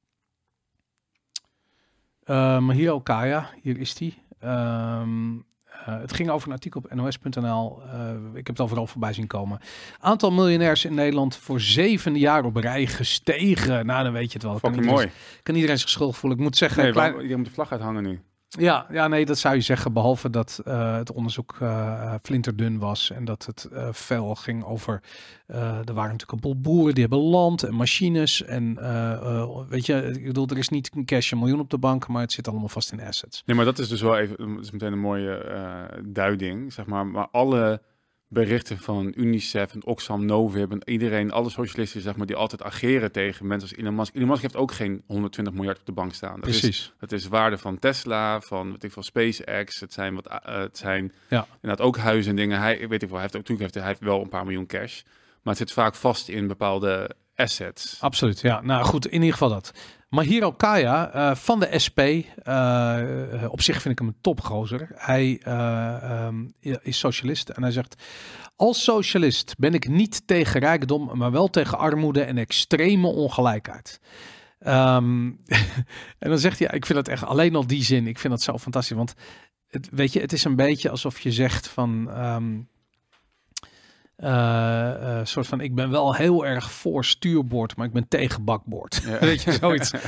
Uh, Mahiro Kaya, hier is die. Um, uh, het ging over een artikel op N O S punt N L. Uh, ik heb het al vooral voorbij zien komen. Aantal miljonairs in Nederland voor zevende jaar op rij gestegen. Nou, dan weet je het wel. Fucking mooi. Kan iedereen zich schuldig voelen. Ik moet zeggen... Nee, klein... je moet de vlag uithangen nu. Ja, ja, nee, dat zou je zeggen. Behalve dat uh, het onderzoek uh, flinterdun was en dat het uh, veel ging over... Uh, er waren natuurlijk een boel boeren die hebben land en machines. En uh, uh, weet je, ik bedoel, er is niet een cash een miljoen op de bank, maar het zit allemaal vast in assets. Nee, maar dat is dus wel even, dat is meteen een mooie uh, duiding, zeg maar. Maar alle berichten van UNICEF en Oxfam Novib en iedereen, alle socialisten, zeg maar, die altijd ageren tegen mensen als Elon Musk. Elon Musk heeft ook geen honderdtwintig miljard op de bank staan. Dat Precies. Is, het is waarde van Tesla, van weet ik veel, SpaceX. Het zijn wat, uh, het zijn ja. inderdaad ook huizen en dingen. Hij weet ik wel, hij heeft ook natuurlijk heeft, hij heeft wel een paar miljoen cash, maar het zit vaak vast in bepaalde assets. Absoluut, ja. Nou goed, in ieder geval dat. Mahiro Kaya uh, van de S P, uh, uh, op zich vind ik hem een topgozer. Hij uh, um, is socialist en hij zegt... Als socialist ben ik niet tegen rijkdom, maar wel tegen armoede en extreme ongelijkheid. Um, en dan zegt hij, ja, ik vind het echt alleen al die zin, ik vind dat zo fantastisch. Want het, weet je, het is een beetje alsof je zegt van... Um, Uh, uh, soort van, ik ben wel heel erg voor stuurboord, maar ik ben tegen bakboord. Ja. Weet je, zoiets.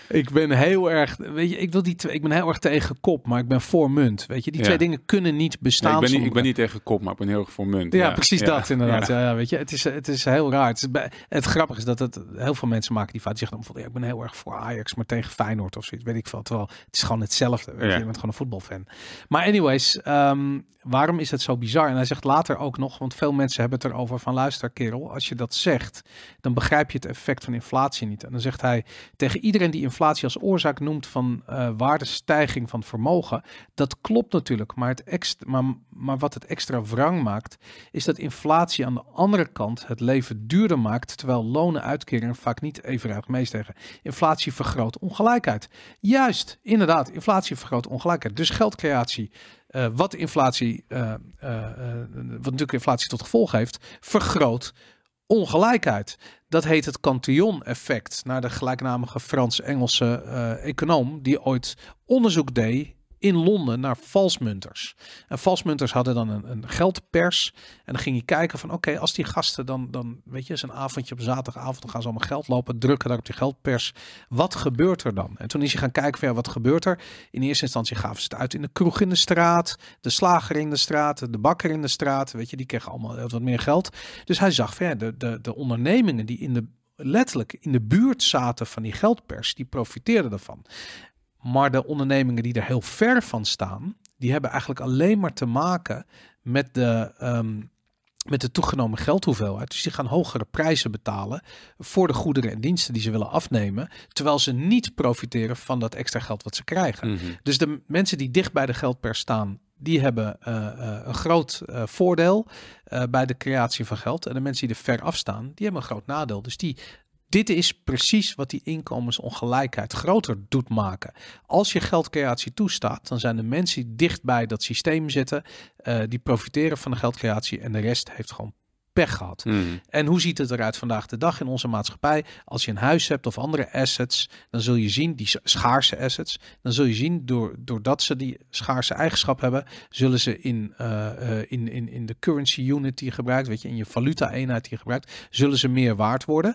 Ik ben heel erg, weet je, ik wil die twee, ik ben heel erg tegen kop, maar ik ben voor munt. Weet je, die Ja. twee dingen kunnen niet bestaan. Nee, ik, ben niet, zonder- ik ben niet tegen kop, maar ik ben heel erg voor munt. Ja, Ja, precies ja. dat inderdaad. Ja. Ja. Ja, weet je, het is, het is heel raar. Het, is bij, het grappige is dat het, heel veel mensen maken die fout. Die zeggen dan van, ja, ik ben heel erg voor Ajax, maar tegen Feyenoord of zoiets. Weet ik veel. Terwijl het is gewoon hetzelfde. Weet je, Ja. je bent gewoon een voetbalfan. Maar anyways, um, waarom is het zo bizar? En hij zegt later ook nog, want veel mensen hebben het erover van, luister kerel, als je dat zegt, dan begrijp je het effect van inflatie niet. En dan zegt hij, tegen iedereen die inflatie als oorzaak noemt van uh, waardestijging van vermogen, dat klopt natuurlijk, maar, het extra, maar, maar wat het extra wrang maakt, is dat inflatie aan de andere kant het leven duurder maakt, terwijl lonen, uitkeringen vaak niet evenredig meestegen. Inflatie vergroot ongelijkheid. Juist, inderdaad, inflatie vergroot ongelijkheid. Dus geldcreatie, uh, wat inflatie, uh, uh, uh, wat natuurlijk inflatie tot gevolg heeft, vergroot ongelijkheid. Dat heet het Cantillon-effect, naar de gelijknamige Frans-Engelse uh, econoom die ooit onderzoek deed in Londen naar valsmunters. En valsmunters hadden dan een, een geldpers. En dan ging je kijken van oké, okay, als die gasten dan, dan weet je, zo'n avondje op zaterdagavond, dan gaan ze allemaal geld lopen, drukken daar op die geldpers. Wat gebeurt er dan? En toen is je gaan kijken van ja, wat gebeurt er? In eerste instantie gaven ze het uit in de kroeg in de straat, de slager in de straat, de bakker in de straat. Weet je, die kregen allemaal wat meer geld. Dus hij zag van ja, de, de, de ondernemingen die in de, letterlijk in de buurt zaten van die geldpers, die profiteerden daarvan. Maar de ondernemingen die er heel ver van staan, die hebben eigenlijk alleen maar te maken met de, um, met de toegenomen geldhoeveelheid. Dus die gaan hogere prijzen betalen voor de goederen en diensten die ze willen afnemen, terwijl ze niet profiteren van dat extra geld wat ze krijgen. Mm-hmm. Dus de mensen die dicht bij de geldpers staan, die hebben uh, uh, een groot uh, voordeel uh, bij de creatie van geld. En de mensen die er ver af staan, die hebben een groot nadeel. Dus die Dit is precies wat die inkomensongelijkheid groter doet maken. Als je geldcreatie toestaat, dan zijn de mensen die dicht bij dat systeem zitten, uh, die profiteren van de geldcreatie en de rest heeft gewoon pech gehad. Mm. En hoe ziet het eruit vandaag de dag in onze maatschappij? Als je een huis hebt of andere assets, dan zul je zien, die schaarse assets, dan zul je zien, door, doordat ze die schaarse eigenschap hebben, zullen ze in, uh, uh, in, in, in de currency unit die je gebruikt, weet je, in je valuta-eenheid die je gebruikt, zullen ze meer waard worden.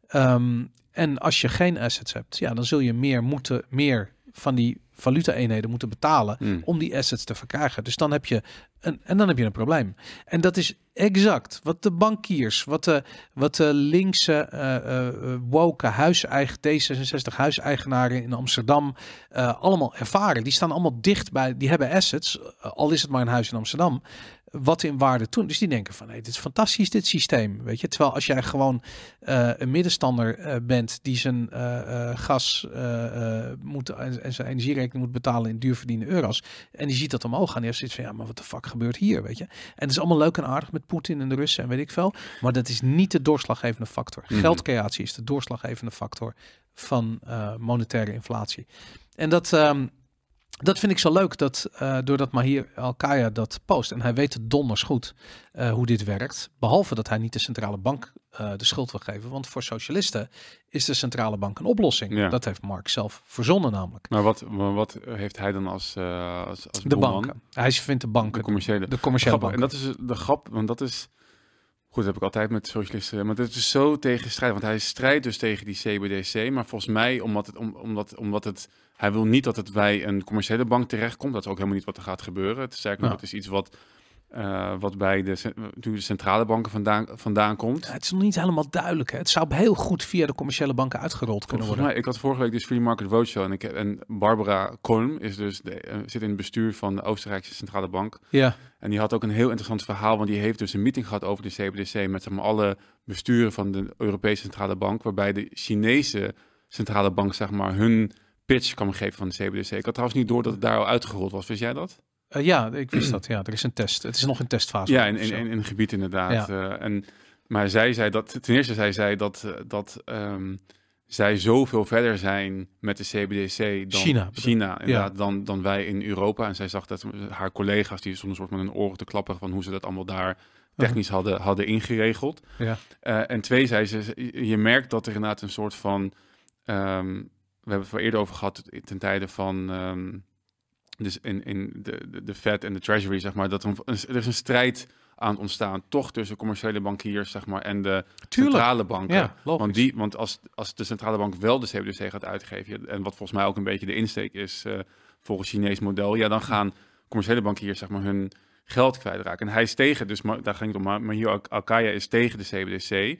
Um, en als je geen assets hebt, ja, dan zul je meer moeten, meer van die valuta-eenheden moeten betalen mm. om die assets te verkrijgen. Dus dan heb je een, en dan heb je een probleem. En dat is exact wat de bankiers, wat de, wat de linkse uh, uh, woke huiseigen, D zesenzestig huiseigenaren in Amsterdam uh, allemaal ervaren. Die staan allemaal dicht bij, die hebben assets, uh, al is het maar een huis in Amsterdam, wat in waarde toen. Dus die denken van, hé, hey, dit is fantastisch, dit systeem, weet je. Terwijl als jij gewoon uh, een middenstander uh, bent die zijn uh, uh, gas uh, uh, moet en, en zijn energierekening moet betalen in duurverdiende euro's, en die ziet dat omhoog gaan, die heeft zoiets van, ja, maar wat de fuck gebeurt hier, weet je. En het is allemaal leuk en aardig met Poetin en de Russen en weet ik veel, maar dat is niet de doorslaggevende factor. Mm. Geldcreatie is de doorslaggevende factor van uh, monetaire inflatie. En dat Um, Dat vind ik zo leuk, dat uh, doordat Mahir Alkaya dat post. En hij weet het donders goed uh, hoe dit werkt. Behalve dat hij niet de centrale bank uh, de schuld wil geven. Want voor socialisten is de centrale bank een oplossing. Ja. Dat heeft Marx zelf verzonnen namelijk. Maar wat, maar wat heeft hij dan als, uh, als, als de doelman? banken. Hij vindt de banken. De commerciële, de commerciële banken. En dat is de grap, want dat is... Goed, dat heb ik altijd met socialisten. Maar het is zo tegenstrijdig. Want hij strijdt dus tegen die C B D C. Maar volgens mij, omdat het, om, omdat, omdat het... Hij wil niet dat het bij een commerciële bank terechtkomt. Dat is ook helemaal niet wat er gaat gebeuren. Het is eigenlijk nog, ja. Het is iets wat, uh, wat bij de, de centrale banken vandaan, vandaan komt. Ja, het is nog niet helemaal duidelijk. Hè? Het zou heel goed via de commerciële banken uitgerold kunnen worden. Mij, ik had vorige week dus Free Market Roadshow. En, ik, en Barbara Kolm is dus de, uh, zit in het bestuur van de Oostenrijkse Centrale Bank. Ja. En die had ook een heel interessant verhaal. Want die heeft dus een meeting gehad over de C B D C met zeg maar, alle besturen van de Europese Centrale Bank. Waarbij de Chinese Centrale Bank zeg maar hun pitch kan geven van de C B D C. Ik had trouwens niet door dat het daar al uitgerold was. Wist jij dat? Uh, ja, ik wist dat. Ja, er is een test. Het is nog een testfase. Ja, in, in, in, in een gebied inderdaad. Ja. Uh, en, maar zij zei dat, ten eerste zij zei dat, uh, dat um, zij zoveel verder zijn met de C B D C dan China, China inderdaad, ja. dan, dan wij in Europa. En zij zag dat haar collega's, die soms soort met hun oren te klappen van hoe ze dat allemaal daar technisch uh-huh. hadden, hadden ingeregeld. Ja. Uh, en twee, zei ze, je merkt dat er inderdaad een soort van... Um, we hebben het wel eerder over gehad ten tijde van um, dus in, in de, de, de Fed en de Treasury, zeg maar, dat er, een, er is een strijd aan het ontstaan, toch tussen commerciële bankiers, zeg maar, en de Tuurlijk. centrale banken. Ja, want die, want als, als de centrale bank wel de C B D C gaat uitgeven, en wat volgens mij ook een beetje de insteek is, uh, volgens Chinees model, ja, dan gaan commerciële bankiers, zeg maar, hun geld kwijtraken. En hij is tegen, dus maar, daar ging het om, maar Mahir Alkaya is tegen de C B D C.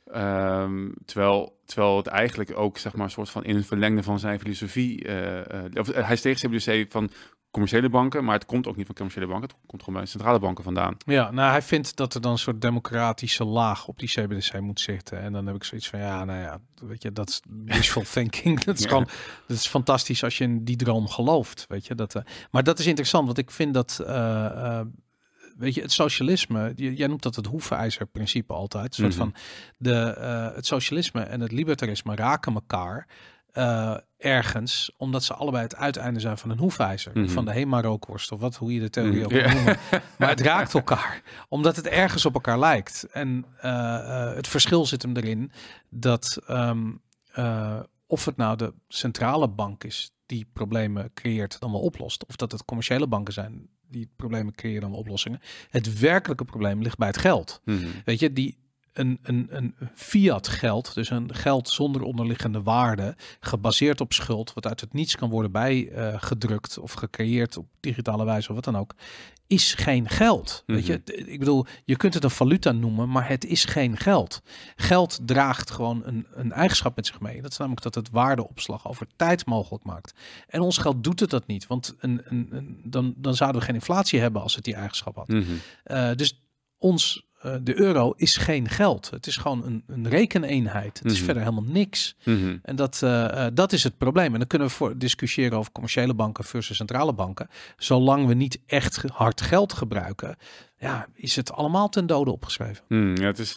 Um, terwijl, terwijl het eigenlijk ook, zeg maar, een soort van in het verlengde van zijn filosofie, uh, uh, of, uh, hij is tegen C B D C van commerciële banken, maar het komt ook niet van commerciële banken, het komt gewoon bij centrale banken vandaan. Ja, nou, hij vindt dat er dan een soort democratische laag op die C B D C moet zitten. En dan heb ik zoiets van, ja, nou ja, weet je, dat is wishful thinking. Dat is ja. gewoon, dat is fantastisch als je in die droom gelooft, weet je. Dat, uh, maar dat is interessant, want ik vind dat, uh, uh, weet je, het socialisme, jij noemt dat het hoefijzerprincipe altijd. Een soort mm-hmm. van, de, uh, het socialisme en het libertarisme raken elkaar Uh, ergens, omdat ze allebei het uiteinde zijn van een hoefijzer, mm-hmm. van de Hema-rookworst of wat, hoe je de theorie ook mm-hmm. noemen. Maar het raakt elkaar, omdat het ergens op elkaar lijkt. En uh, uh, het verschil zit hem erin dat um, uh, of het nou de centrale bank is die problemen creëert dan wel oplost, of dat het commerciële banken zijn die problemen creëren dan wel oplossingen. Het werkelijke probleem ligt bij het geld. Mm-hmm. Weet je, die Een, een, een fiat geld, dus een geld zonder onderliggende waarde, gebaseerd op schuld, wat uit het niets kan worden bijgedrukt uh, of gecreëerd op digitale wijze of wat dan ook, is geen geld. Mm-hmm. Weet je, ik bedoel, je kunt het een valuta noemen, maar het is geen geld. Geld draagt gewoon een, een eigenschap met zich mee. Dat is namelijk dat het waardeopslag over tijd mogelijk maakt. En ons geld doet het dat niet, want een, een, een, dan, dan zouden we geen inflatie hebben als het die eigenschap had. Mm-hmm. Uh, dus ons Uh, de euro is geen geld. Het is gewoon een, een rekeneenheid. Het mm-hmm. is verder helemaal niks. Mm-hmm. En dat, uh, uh, dat is het probleem. En dan kunnen we voor discussiëren over commerciële banken versus centrale banken. Zolang we niet echt hard geld gebruiken, ja, is het allemaal ten dode opgeschreven. Mm, ja, het is.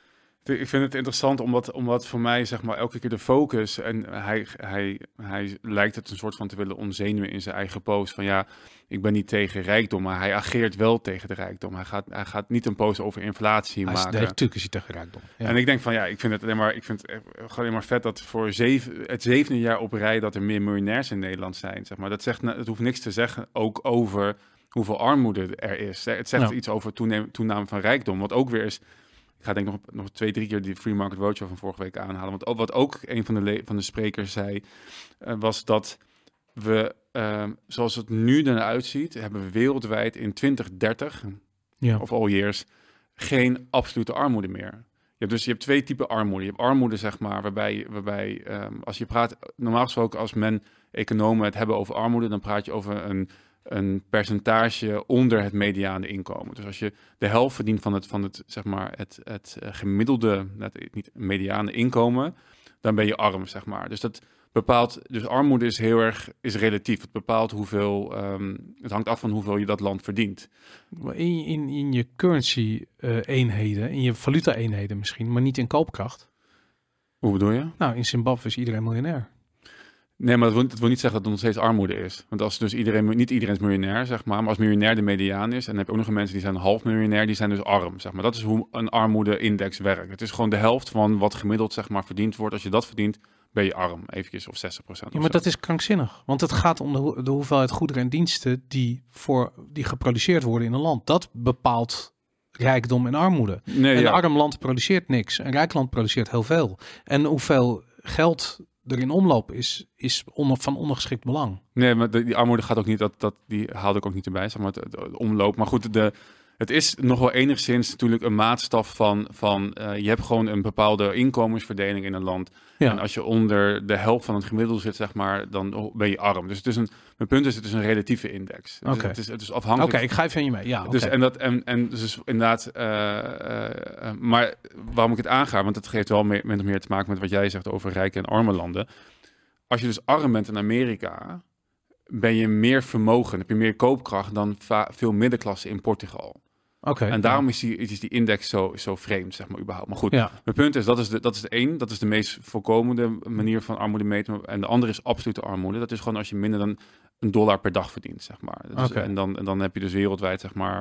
Ik vind het interessant omdat, omdat voor mij, zeg maar, elke keer de focus, en hij, hij, hij lijkt het een soort van te willen ontzenuwen in zijn eigen post van ja, ik ben niet tegen rijkdom, maar hij ageert wel tegen de rijkdom. Hij gaat, hij gaat niet een post over inflatie hij maken. Is, natuurlijk is hij tegen rijkdom. Ja. En ik denk van ja, ik vind het alleen maar, ik vind het gewoon alleen maar vet dat voor zeven, het zevende jaar op rij dat er meer miljonairs in Nederland zijn. Zeg maar. Dat zegt, het hoeft niks te zeggen ook over hoeveel armoede er is. Het zegt ja. iets over toename, toename van rijkdom, wat ook weer is. Ik ga denk ik nog, nog twee, drie keer die Free Market Roadshow van vorige week aanhalen. Want ook, wat ook een van de, le- van de sprekers zei, uh, was dat we, uh, zoals het nu eruit ziet, hebben we wereldwijd in twintig dertig, ja. of all years, geen absolute armoede meer. Je hebt dus je hebt twee typen armoede. Je hebt armoede, zeg maar, waarbij, waarbij um, als je praat, normaal gesproken als men economen het hebben over armoede, dan praat je over een een percentage onder het mediane inkomen. Dus als je de helft verdient van het, van het zeg maar, het, het gemiddelde, niet mediane inkomen, dan ben je arm, zeg maar. Dus dat bepaalt, dus armoede is heel erg, is relatief. Het bepaalt hoeveel, um, het hangt af van hoeveel je dat land verdient. In, in, in je currency uh, eenheden, in je valuta eenheden misschien, maar niet in koopkracht. Hoe bedoel je? Nou, in Zimbabwe is iedereen miljonair. Nee, maar dat wil, dat wil niet zeggen dat er nog steeds armoede is. Want als dus iedereen, niet iedereen is miljonair, zeg maar. Maar als miljonair de mediaan is, en dan heb je ook nog mensen die zijn half miljonair, die zijn dus arm, zeg maar. Dat is hoe een armoede-index werkt. Het is gewoon de helft van wat gemiddeld, zeg maar, verdiend wordt. Als je dat verdient, ben je arm, eventjes, of zestig procent. Ja, maar dat is krankzinnig. Want het gaat om de, ho- de hoeveelheid goederen en diensten die, voor, die geproduceerd worden in een land. Dat bepaalt rijkdom en armoede. Nee, een ja. arm land produceert niks. Een rijk land produceert heel veel. En hoeveel geld er in omloop is, is onder, van ondergeschikt belang. Nee, maar de, die armoede gaat ook niet, dat, dat, die haalde ik ook niet erbij, zeg maar, het, het omloop. Maar goed, de, het is nog wel enigszins natuurlijk een maatstaf van, van uh, je hebt gewoon een bepaalde inkomensverdeling in een land. Ja. En als je onder de helft van het gemiddelde zit, zeg maar, dan ben je arm. Dus het is een, mijn punt is, het is een relatieve index. Oké, okay. het, is, het is afhankelijk. Oké, okay, ik ga even aan je mee. Ja, dus okay. en dat en, en dus inderdaad, uh, uh, uh, maar waarom ik het aanga, want het geeft wel meer, met meer te maken met wat jij zegt over rijke en arme landen. Als je dus arm bent in Amerika, ben je meer vermogen, heb je meer koopkracht dan va- veel middenklasse in Portugal. Okay, en daarom ja. is, die, is die index zo, zo vreemd, zeg maar, überhaupt. Maar goed, ja. mijn punt is, dat is, de, dat is de één, dat is de meest voorkomende manier van armoede meten. En de andere is absolute armoede. Dat is gewoon als je minder dan een dollar per dag verdient, zeg maar. Dus, okay. en, dan, en dan heb je dus wereldwijd, zeg maar,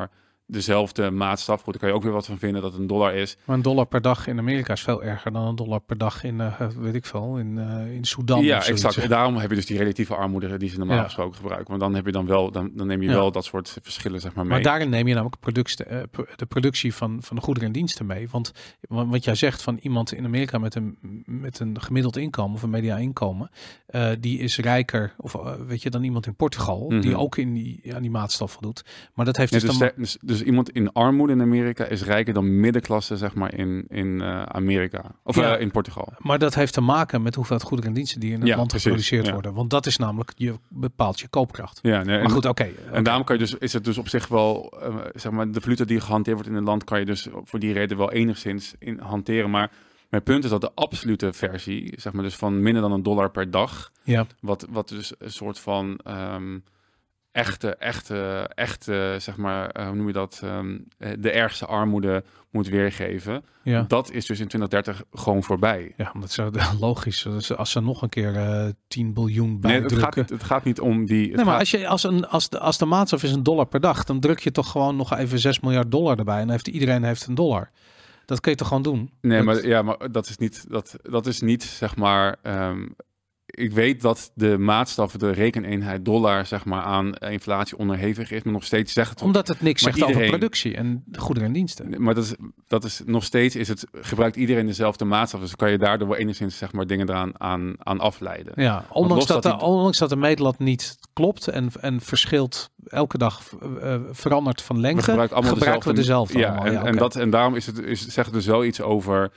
dezelfde maatstaf. Goed, daar kan je ook weer wat van vinden dat het een dollar is. Maar een dollar per dag in Amerika is veel erger dan een dollar per dag in, uh, weet ik veel, in, uh, in Sudan. Ja, of exact. En daarom heb je dus die relatieve armoede die ze normaal Ja. gesproken gebruiken. Want dan heb je dan wel, dan, dan neem je Ja. wel dat soort verschillen zeg maar mee. Maar daarin neem je namelijk productie, uh, de productie van, van de goederen en diensten mee. Want wat jij zegt van iemand in Amerika met een, met een gemiddeld inkomen of een media inkomen, uh, die is rijker of uh, weet je dan iemand in Portugal, Mm-hmm. die ook in die, aan die maatstaf voldoet. Maar dat heeft Nee, dus, dus, dan... dus, dus iemand in armoede in Amerika is rijker dan middenklasse zeg maar in, in uh, Amerika. Of Ja. uh, in Portugal. Maar dat heeft te maken met hoeveel goederen en diensten die in het Ja, land precies, geproduceerd ja. worden. Want dat is namelijk, je bepaalt je koopkracht. Ja, nee, Maar en, goed, oké. en oké. daarom kan je dus, is het dus op zich wel, uh, zeg maar, de valuta die gehanteerd wordt in het land, kan je dus voor die reden wel enigszins in hanteren. Maar mijn punt is dat de absolute versie, zeg maar, dus van minder dan een dollar per dag, Ja, wat, wat dus een soort van um, echte, echte, echte, zeg maar, uh, hoe noem je dat, um, de ergste armoede moet weergeven. ja. Dat is dus in twintig dertig gewoon voorbij. Ja, dat is uh, logisch. Dus als ze nog een keer uh, tien biljoen Nee, bijdrukken... het, gaat, het gaat niet om die... het Nee, maar gaat- als, je, als, een, als, de, als de maatstaf is een dollar per dag, dan druk je toch gewoon nog even zes miljard dollar erbij. En dan heeft iedereen heeft een dollar. Dat kun je toch gewoon doen? Nee, Dat- maar ja, maar dat is niet, dat, dat is niet zeg maar. Um, ik weet dat de maatstaf, de rekeneenheid dollar, zeg maar, aan inflatie onderhevig is, maar nog steeds zegt het. Omdat het niks Maar zegt over iedereen- productie en goederen en diensten. Maar dat is, dat is nog steeds is het gebruikt iedereen dezelfde maatstaf, dus kan je daardoor wel enigszins zeg maar dingen eraan aan, aan afleiden. Ja, ondanks los dat, dat de, ondanks dat de meetlat niet klopt en, en verschilt elke dag uh, verandert van lengte, We gebruiken allemaal gebruiken dezelfde, we dezelfde ja, allemaal. en, Ja, en, oké. dat, en daarom is het, is, zegt het dus wel iets over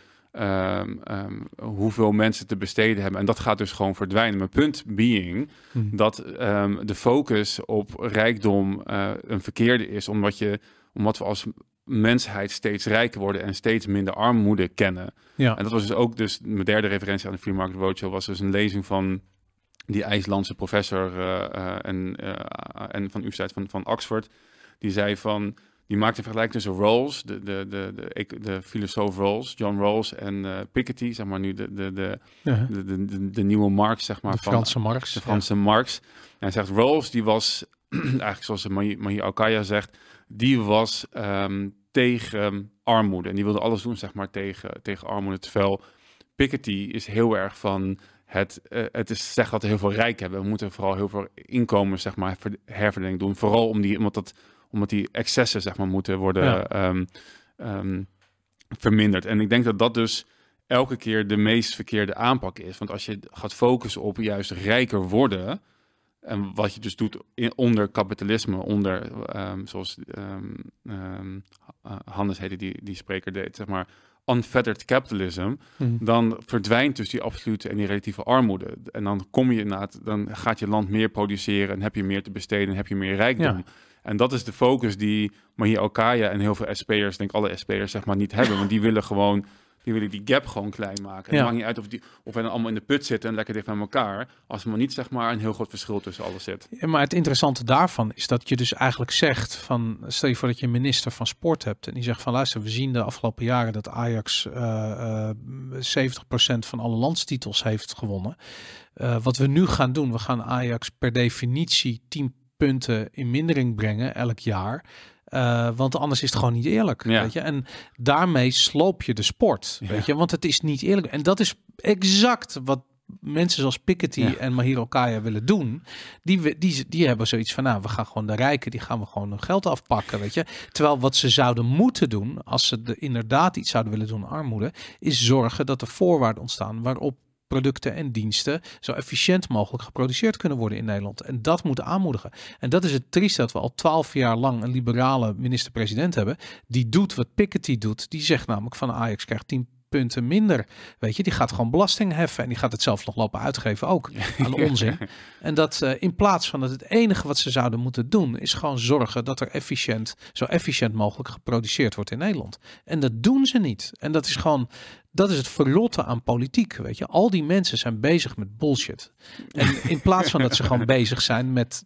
um, um, hoeveel mensen te besteden hebben. En dat gaat dus gewoon verdwijnen. Mijn punt being Hm. dat um, de focus op rijkdom uh, een verkeerde is, omdat, je, omdat we als mensheid steeds rijker worden en steeds minder armoede kennen. Ja. En dat was dus ook dus mijn derde referentie aan de Free Market Roadshow, was dus een lezing van die IJslandse professor uh, uh, en, uh, en van de Universiteit van, van Oxford. Die zei van, die maakte een vergelijking tussen Rawls, de, de, de, de, de, de filosoof Rawls, John Rawls en uh, Piketty, zeg maar nu de, de, de, Ja. de, de, de, de nieuwe Marx, zeg maar. De van, Franse Marx. de Franse Marx. En hij zegt, Rawls, die was, eigenlijk zoals Mahi, Mahi Alkaya zegt, die was um, tegen armoede. En die wilde alles doen, zeg maar, tegen, tegen armoede. Terwijl Piketty is heel erg van het, uh, het is zeggen dat we heel veel rijk hebben. We moeten vooral heel veel inkomen, zeg maar, herverdeling doen. Vooral om die, omdat, dat, omdat die excessen, zeg maar, moeten worden ja. um, um, verminderd. En ik denk dat dat dus elke keer de meest verkeerde aanpak is. Want als je gaat focussen op juist rijker worden, en wat je dus doet in, onder kapitalisme, onder, um, zoals um, um, Hannes heette die, die spreker deed, zeg maar, unfettered capitalism, Hmm. dan verdwijnt dus die absolute en die relatieve armoede. En dan kom je inderdaad, dan gaat je land meer produceren en heb je meer te besteden en heb je meer rijkdom. Ja. En dat is de focus die Mahi Alkaya en heel veel S P'ers, denk alle S P'ers, zeg maar, niet hebben. Want die willen gewoon, die willen die gap gewoon klein maken. En Ja. het maakt niet uit of, die, of we dan allemaal in de put zitten en lekker dicht bij elkaar, als er maar niet, zeg maar, een heel groot verschil tussen alles zit. Ja, maar het interessante daarvan is dat je dus eigenlijk zegt van, stel je voor dat je een minister van sport hebt en die zegt van, luister, we zien de afgelopen jaren dat Ajax uh, uh, zeventig procent van alle landstitels heeft gewonnen. Uh, wat we nu gaan doen, we gaan Ajax per definitie tien punten in mindering brengen elk jaar. Uh, want anders is het gewoon niet eerlijk. Ja. Weet je? En daarmee sloop je de sport. Weet Ja. je? Want het is niet eerlijk. En dat is exact wat mensen zoals Piketty Ja. en Mahi Alkaya willen doen. Die, we- die, die hebben zoiets van, nou, we gaan gewoon de rijken, die gaan we gewoon hun geld afpakken, weet je. Terwijl wat ze zouden moeten doen, als ze de, inderdaad iets zouden willen doen aan armoede, is zorgen dat er voorwaarden ontstaan waarop producten en diensten zo efficiënt mogelijk geproduceerd kunnen worden in Nederland. En dat moet aanmoedigen. En dat is het triest dat we al twaalf jaar lang een liberale minister-president hebben. Die doet wat Piketty doet. Die zegt namelijk van Ajax krijgt tien punten minder. Weet je, die gaat gewoon belasting heffen. En die gaat het zelf nog lopen uitgeven ook aan onzin. En dat uh, in plaats van dat het enige wat ze zouden moeten doen, is gewoon zorgen dat er efficiënt, zo efficiënt mogelijk geproduceerd wordt in Nederland. En dat doen ze niet. En dat is gewoon, dat is het verrotte aan politiek, weet je. Al die mensen zijn bezig met bullshit. En in plaats van dat ze gewoon bezig zijn met,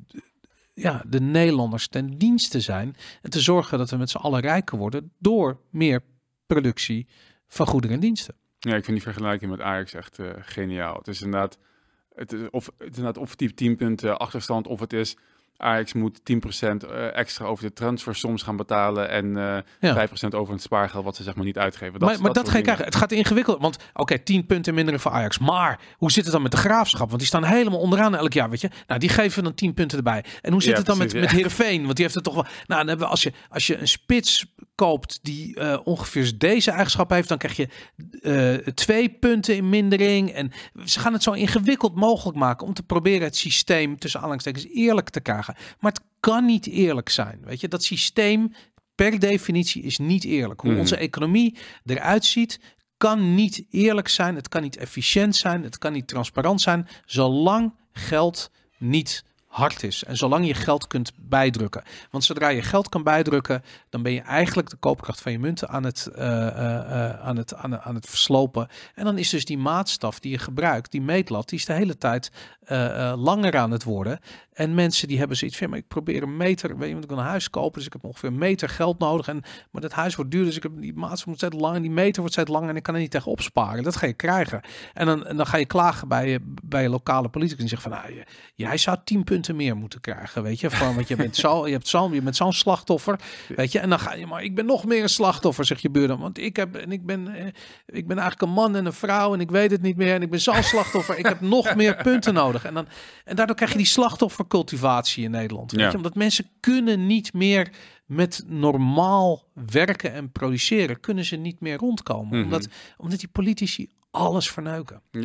ja, de Nederlanders ten dienste zijn en te zorgen dat we met z'n allen rijker worden door meer productie van goederen en diensten. Ja, ik vind die vergelijking met Ajax echt uh, geniaal. Het is inderdaad, het is, of, het is inderdaad of die tien punten achterstand, of het is Ajax moet tien procent extra over de transfersoms gaan betalen en uh, ja. vijf procent over het spaargeld wat ze zeg maar niet uitgeven. Dat, maar maar dat, dat ga je krijgen. Het gaat ingewikkeld, want oké, okay, tien punten minder voor Ajax. Maar hoe zit het dan met de Graafschap? Want die staan helemaal onderaan elk jaar, weet je. Nou, die geven dan tien punten erbij. En hoe zit ja, het dan precies, met, ja. met Heerenveen? Want die heeft het toch wel... Nou, dan hebben we, als je, als je een spits koopt die uh, ongeveer deze eigenschappen heeft, dan krijg je uh, twee punten in mindering. En ze gaan het zo ingewikkeld mogelijk maken om te proberen het systeem tussen aanhalingstekens eerlijk te krijgen. Maar het kan niet eerlijk zijn. Weet je, dat systeem per definitie is niet eerlijk. Hoe mm. onze economie eruit ziet, kan niet eerlijk zijn. Het kan niet efficiënt zijn. Het kan niet transparant zijn. Zolang geld niet hard is. En zolang je geld kunt bijdrukken. Want zodra je geld kan bijdrukken, dan ben je eigenlijk de koopkracht van je munten aan het, uh, uh, uh, aan het, aan, aan het verslopen. En dan is dus die maatstaf die je gebruikt, die meetlat, die is de hele tijd uh, uh, langer aan het worden. En mensen die hebben zoiets van, maar ik probeer een meter, weet je, want ik wil een huis kopen, dus ik heb ongeveer een meter geld nodig. En, maar dat huis wordt duur, dus ik heb die maatstaf moet steeds lang, die meter wordt steeds langer en ik kan er niet tegen opsparen. Dat ga je krijgen. En dan, en dan ga je klagen bij je, bij je lokale politicus die zegt van, nou, je, jij zou tien punten meer moeten krijgen, weet je, van, want je bent zo, je hebt zo, je bent zo'n slachtoffer, weet je, en dan ga je, maar ik ben nog meer een slachtoffer, zegt je buurman, want ik heb, en ik ben, eh, ik ben eigenlijk een man en een vrouw en ik weet het niet meer en ik ben zo'n slachtoffer, ik heb nog meer punten nodig. En dan, en daardoor krijg je die slachtoffercultivatie in Nederland, weet ja. je, omdat mensen kunnen niet meer met normaal werken en produceren, kunnen ze niet meer rondkomen, mm-hmm. omdat, omdat die politici alles verneuken. Ja.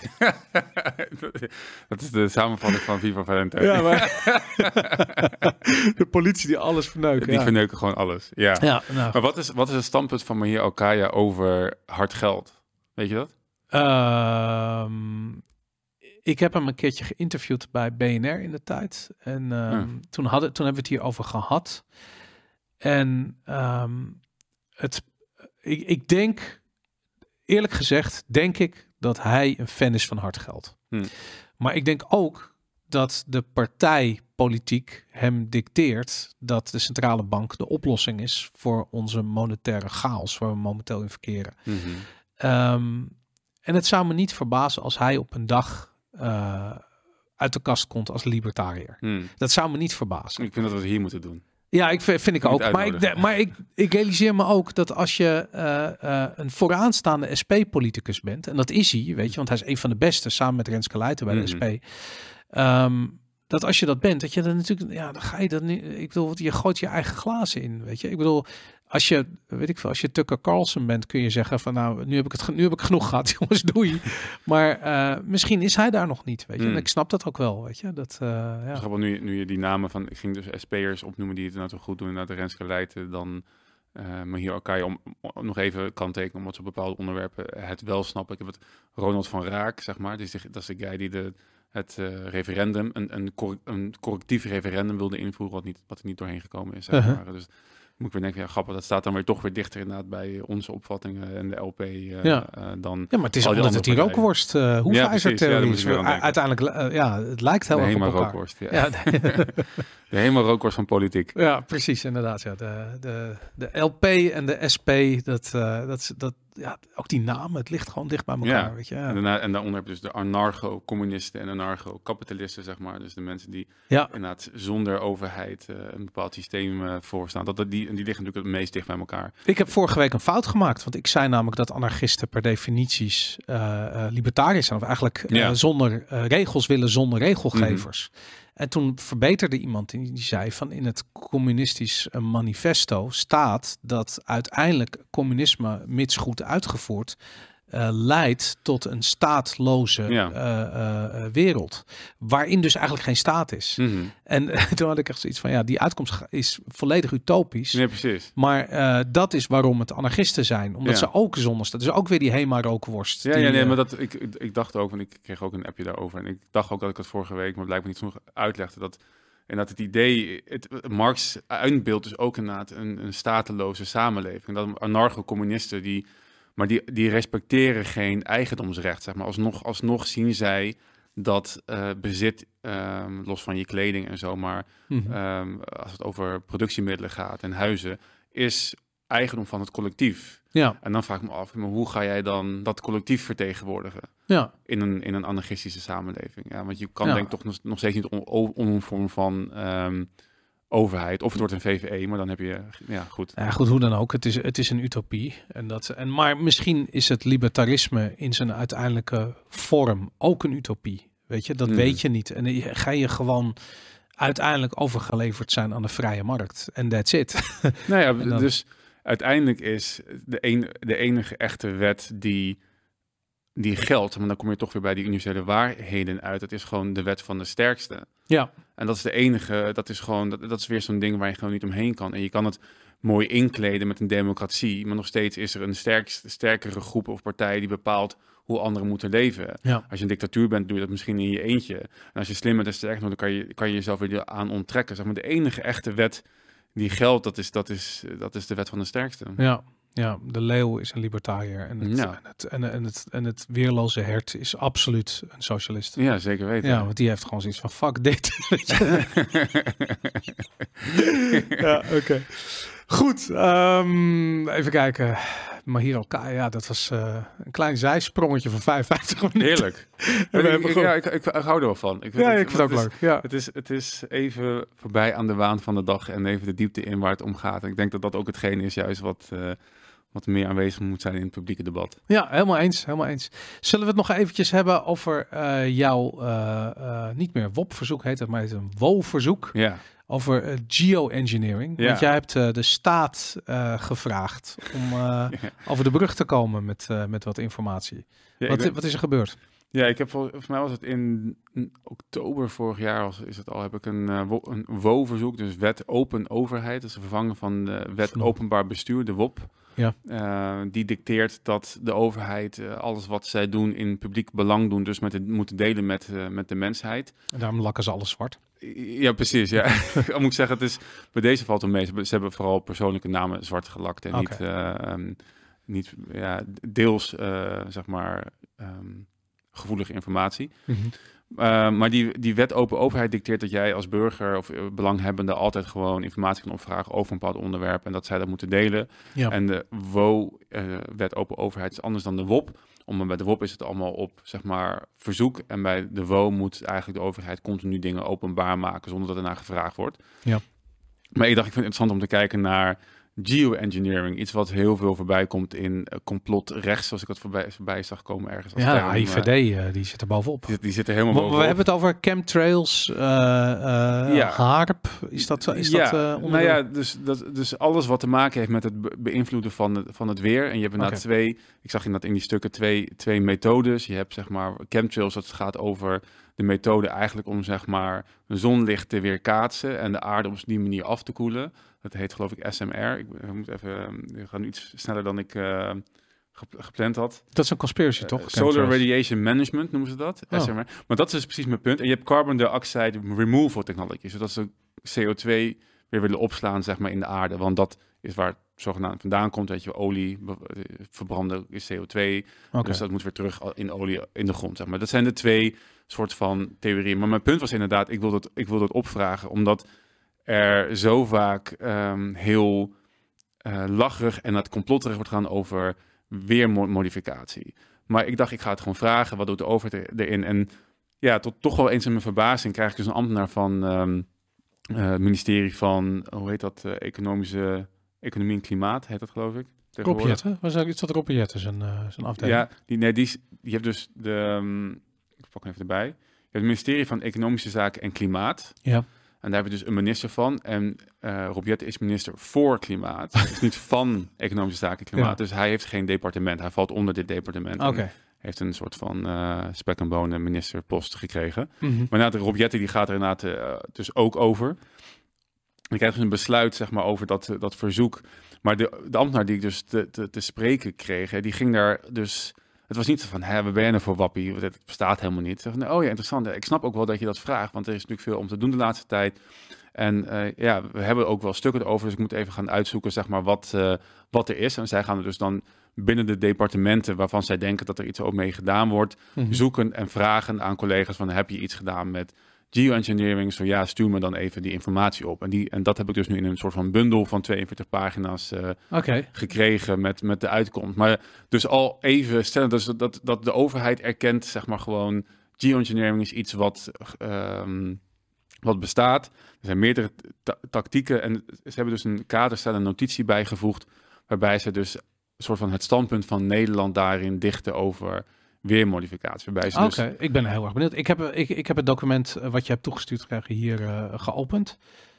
Dat is de samenvatting van Viva Valentijn. Ja, maar de politie die alles verneuken. Die ja. verneuken gewoon alles. Ja. ja nou. Maar wat is, wat is het standpunt van Mahir Alkaya over hard geld? Weet je dat? Uh, ik heb hem een keertje geïnterviewd bij B N R in de tijd. En um, ja. toen, hadden, toen hebben we het hier over gehad. En um, het, ik, ik denk... Eerlijk gezegd denk ik dat hij een fan is van hard geld. Hmm. Maar ik denk ook dat de partijpolitiek hem dicteert dat de centrale bank de oplossing is voor onze monetaire chaos waar we momenteel in verkeren. Mm-hmm. Um, en het zou me niet verbazen als hij op een dag uh, uit de kast komt als libertariër. Hmm. Dat zou me niet verbazen. Ik vind dat we het hier moeten doen. Ja, ik vind, vind ik ook. Maar, ik, maar ik, ik realiseer me ook dat als je uh, uh, een vooraanstaande S P-politicus bent, en dat is hij, weet je, want hij is een van de beste, samen met Renske Leijten bij de mm-hmm. S P. Um, dat als je dat bent, dat je dan natuurlijk, ja, dan ga je dat niet. Ik bedoel, je gooit je eigen glazen in, weet je. Ik bedoel, als je, weet ik veel, als je Tucker Carlson bent, kun je zeggen van, nou, nu heb ik het, nu heb ik genoeg gehad, jongens, doei. Maar uh, misschien is hij daar nog niet, weet je. Mm. En ik snap dat ook wel, weet je. Dat, uh, ja. Grappig, nu, nu je die namen van, ik ging dus S P'ers opnoemen die het nou zo goed doen, naar de Renske Leijten, dan uh, maar hier elkaar om, om nog even kan tekenen, omdat ze bepaalde onderwerpen het wel snappen. Ik heb het Ronald van Raak, zeg maar, dat is de, dat is de guy die de het uh, referendum, een, een, cor- een correctief referendum wilde invoeren, wat, niet, wat er niet doorheen gekomen is. Zeg maar. Uh-huh. Dus moet ik weer denken, ja, grappig, dat staat dan weer toch weer dichter inderdaad bij onze opvattingen en de L P uh, ja. uh, dan. Ja, maar het is omdat het die rookworst, uh, hoefijzertheorie is. Ja, uiteindelijk, uh, ja, het lijkt heel erg op elkaar. Rookworst, ja. ja de, de helemaal rookworst van politiek. Ja, precies, inderdaad. Ja. De, de, de L P en de S P, dat, uh, dat, dat, ja, ook die namen, het ligt gewoon dicht bij elkaar. Ja. Weet je? Ja. En, daarna, en daaronder heb je dus de anarcho-communisten en anarcho-kapitalisten, zeg maar. Dus de mensen die ja. inderdaad zonder overheid uh, een bepaald systeem uh, voorstaan. Dat, dat, die, die liggen natuurlijk het meest dicht bij elkaar. Ik heb vorige week een fout gemaakt, want ik zei namelijk dat anarchisten per definities uh, uh, libertariërs zijn. Of eigenlijk uh, ja. zonder uh, regels willen, zonder regelgevers. Mm-hmm. En toen verbeterde iemand die, die zei van in het communistisch manifesto staat dat uiteindelijk communisme, mits goed uitgevoerd, uh, leidt tot een staatloze ja. uh, uh, wereld. Waarin dus eigenlijk geen staat is. Mm-hmm. En uh, toen had ik echt zoiets van, ja, die uitkomst is volledig utopisch. Nee, precies. Maar uh, dat is waarom het anarchisten zijn. Omdat ja. ze ook zonder staat. Dus ook weer die Hema-rookworst. Ja, die, ja, nee, uh, maar dat, ik, ik dacht ook, want ik kreeg ook een appje daarover. En ik dacht ook dat ik het vorige week, maar blijkbaar niet genoeg uitlegde. Dat, en dat het idee, het, Marx uitbeeldt dus ook inderdaad een, een stateloze samenleving. Dat anarcho-communisten, die, maar die, die respecteren geen eigendomsrecht. Zeg maar. Alsnog, alsnog zien zij dat uh, bezit, um, los van je kleding en zo, maar mm-hmm. um, als het over productiemiddelen gaat en huizen, is eigendom van het collectief. Ja. En dan vraag ik me af, maar hoe ga jij dan dat collectief vertegenwoordigen? Ja. In een, in een anarchistische samenleving. Ja, want je kan Ja. denk ik toch nog, nog steeds niet onder een vorm van um, overheid. Of het wordt een V V E, maar dan heb je... Ja, goed. Ja, goed, hoe dan ook. Het is, het is een utopie. En dat, en, maar misschien is het libertarisme in zijn uiteindelijke vorm ook een utopie. Weet je, dat Hmm. weet je niet. En dan ga je gewoon uiteindelijk overgeleverd zijn aan de vrije markt. En that's it. Nou ja, dan... dus uiteindelijk is de, een, de enige echte wet die, die geldt, maar dan kom je toch weer bij die universele waarheden uit. Dat is gewoon de wet van de sterkste. Ja. En dat is de enige, dat is gewoon, dat, dat is weer zo'n ding waar je gewoon niet omheen kan. En je kan het mooi inkleden met een democratie, maar nog steeds is er een sterk, sterkere groep of partij die bepaalt hoe anderen moeten leven. Ja. Als je een dictatuur bent, doe je dat misschien in je eentje. En als je slim bent en sterk bent, dan kan je, kan je jezelf weer aan onttrekken. Zeg maar, de enige echte wet die geldt, dat is, dat is, dat is de wet van de sterkste. Ja. Ja, de leeuw is een libertariër. En het, Ja. en, het, en, en, het, en het weerloze hert is absoluut een socialist. Ja, zeker weten. Ja, want die heeft gewoon zoiets van fuck dit. Ja, oké. Okay. Goed, um, even kijken. Mahiro K, ja, dat was uh, een klein zijsprongetje van vijfenvijftig minuten. Heerlijk. En we ik, hebben ik, gewoon... ja, ik, ik, ik hou er wel van. Ik ja, het, ik vind het ook is, leuk. Ja. Het, is, het is even voorbij aan de waan van de dag en even de diepte in waar het om gaat. En ik denk dat dat ook hetgene is juist wat... Uh, wat meer aanwezig moet zijn in het publieke debat. Ja, helemaal eens, helemaal eens. Zullen we het nog eventjes hebben over uh, jouw, uh, uh, niet meer W O P-verzoek heet het, maar het is een W O-verzoek. Ja. Over uh, geoengineering. Ja. Want jij hebt uh, de staat uh, gevraagd om uh, ja. over de brug te komen met, uh, met wat informatie. Ja, wat, ben... wat is er gebeurd? Ja, ik heb volgens mij was het in oktober vorig jaar, was, is het al, heb ik een, uh, een W O-verzoek, dus wet open overheid. Dat is de vervanger van de wet no. openbaar bestuur, de W O P. Ja. Uh, die dicteert dat de overheid uh, alles wat zij doen in publiek belang doen, dus met het, moeten delen met, uh, met de mensheid. En daarom lakken ze alles zwart. Ja, precies. Ja. Ik moet zeggen, het is, bij deze valt het mee. Ze hebben vooral persoonlijke namen zwart gelakt en okay. niet, uh, um, niet ja, deels, uh, zeg maar, um, gevoelige informatie. Mm-hmm. Uh, maar die, die wet open overheid dicteert dat jij als burger of uh, belanghebbende altijd gewoon informatie kan opvragen over een bepaald onderwerp en dat zij dat moeten delen. Ja. En de W O, uh, wet open overheid, is anders dan de W O P. Omdat bij de W O P is het allemaal op, zeg maar, verzoek. En bij de W O moet eigenlijk de overheid continu dingen openbaar maken zonder dat er naar gevraagd wordt. Ja. Maar ik dacht, ik vind het interessant om te kijken naar geoengineering, iets wat heel veel voorbij komt in uh, complotrechts, zoals ik dat voorbij, voorbij zag komen ergens. Als ja, term, de I V D, uh, die zit er bovenop. Die, die zit er helemaal we, bovenop. We hebben het over chemtrails, uh, uh, ja. HAARP. Is dat, is ja, dat uh, nou ja, dus, dat, dus alles wat te maken heeft met het be- beïnvloeden van het, van het weer. En je hebt inderdaad okay. twee, ik zag inderdaad in die stukken twee, twee methodes. Je hebt zeg maar chemtrails, dat gaat over de methode eigenlijk om zeg maar zonlicht te weerkaatsen en de aarde op die manier af te koelen. Dat heet geloof ik S M R. Ik, ik moet even, we gaan iets sneller dan ik uh, gepland had. Dat is een conspiracy, uh, toch? Solar Radiation Management noemen ze dat, oh. S M R. Maar dat is dus precies mijn punt. En je hebt carbon dioxide removal technology, zodat ze C O twee weer willen opslaan zeg maar in de aarde, want dat is waar het zogenaamd vandaan komt. Weet je, olie verbranden is C O twee, okay. Dus dat moet weer terug in olie in de grond. Zeg maar. Dat zijn de twee soort van theorieën. Maar mijn punt was inderdaad, ik wil dat, ik wil dat opvragen, omdat er zo vaak um, heel uh, lacherig en het complot terecht wordt gaan over weermodificatie. Maar ik dacht, ik ga het gewoon vragen, wat doet de overheid erin? En ja, tot toch wel eens in mijn verbazing krijg ik dus een ambtenaar van um, uh, het ministerie van, hoe heet dat, uh, economische, economie en klimaat, heet dat geloof ik. Rob Jetten? Waar is dat Rob Jetten zijn, uh, zijn afdeling? Ja, die, nee, die, die heeft dus de, um, ik pak hem even erbij, je hebt het ministerie van Economische Zaken en Klimaat. Ja. En daar hebben we dus een minister van. En uh, Rob Jetten is minister voor klimaat. Dus niet van Economische Zaken en Klimaat. Ja. Dus hij heeft geen departement. Hij valt onder dit departement. Okay. Heeft een soort van uh, spek en bonen ministerpost gekregen. Mm-hmm. Maar inderdaad, Rob Jetten die gaat er inderdaad uh, dus ook over. Ik krijg dus een besluit zeg maar, over dat, uh, dat verzoek. Maar de, de ambtenaar die ik dus te, te, te spreken kreeg, hè, die ging daar dus... Het was niet zo van, hé, we ben je voor wappie? Het bestaat helemaal niet. Van, oh ja, interessant. Ik snap ook wel dat je dat vraagt, want er is natuurlijk veel om te doen de laatste tijd. En uh, ja, we hebben ook wel stukken erover, dus ik moet even gaan uitzoeken, zeg maar, wat, uh, wat er is. En zij gaan er dus dan binnen de departementen waarvan zij denken dat er iets ook mee gedaan wordt, mm-hmm. zoeken en vragen aan collega's van, heb je iets gedaan met geoengineering, zo ja, stuur me dan even die informatie op. En, die, en dat heb ik dus nu in een soort van bundel van tweeënveertig pagina's uh, okay. gekregen met, met de uitkomst. Maar dus al even stellen dus dat, dat de overheid erkent, zeg maar gewoon, geoengineering is iets wat, um, wat bestaat. Er zijn meerdere ta- tactieken en ze hebben dus een kaderstelle notitie bijgevoegd, waarbij ze dus een soort van het standpunt van Nederland daarin dichten over weermodificatie. Oké, dus... okay. Ik ben heel erg benieuwd. Ik heb, ik, ik heb het document uh, wat je hebt toegestuurd gekregen hier uh, geopend.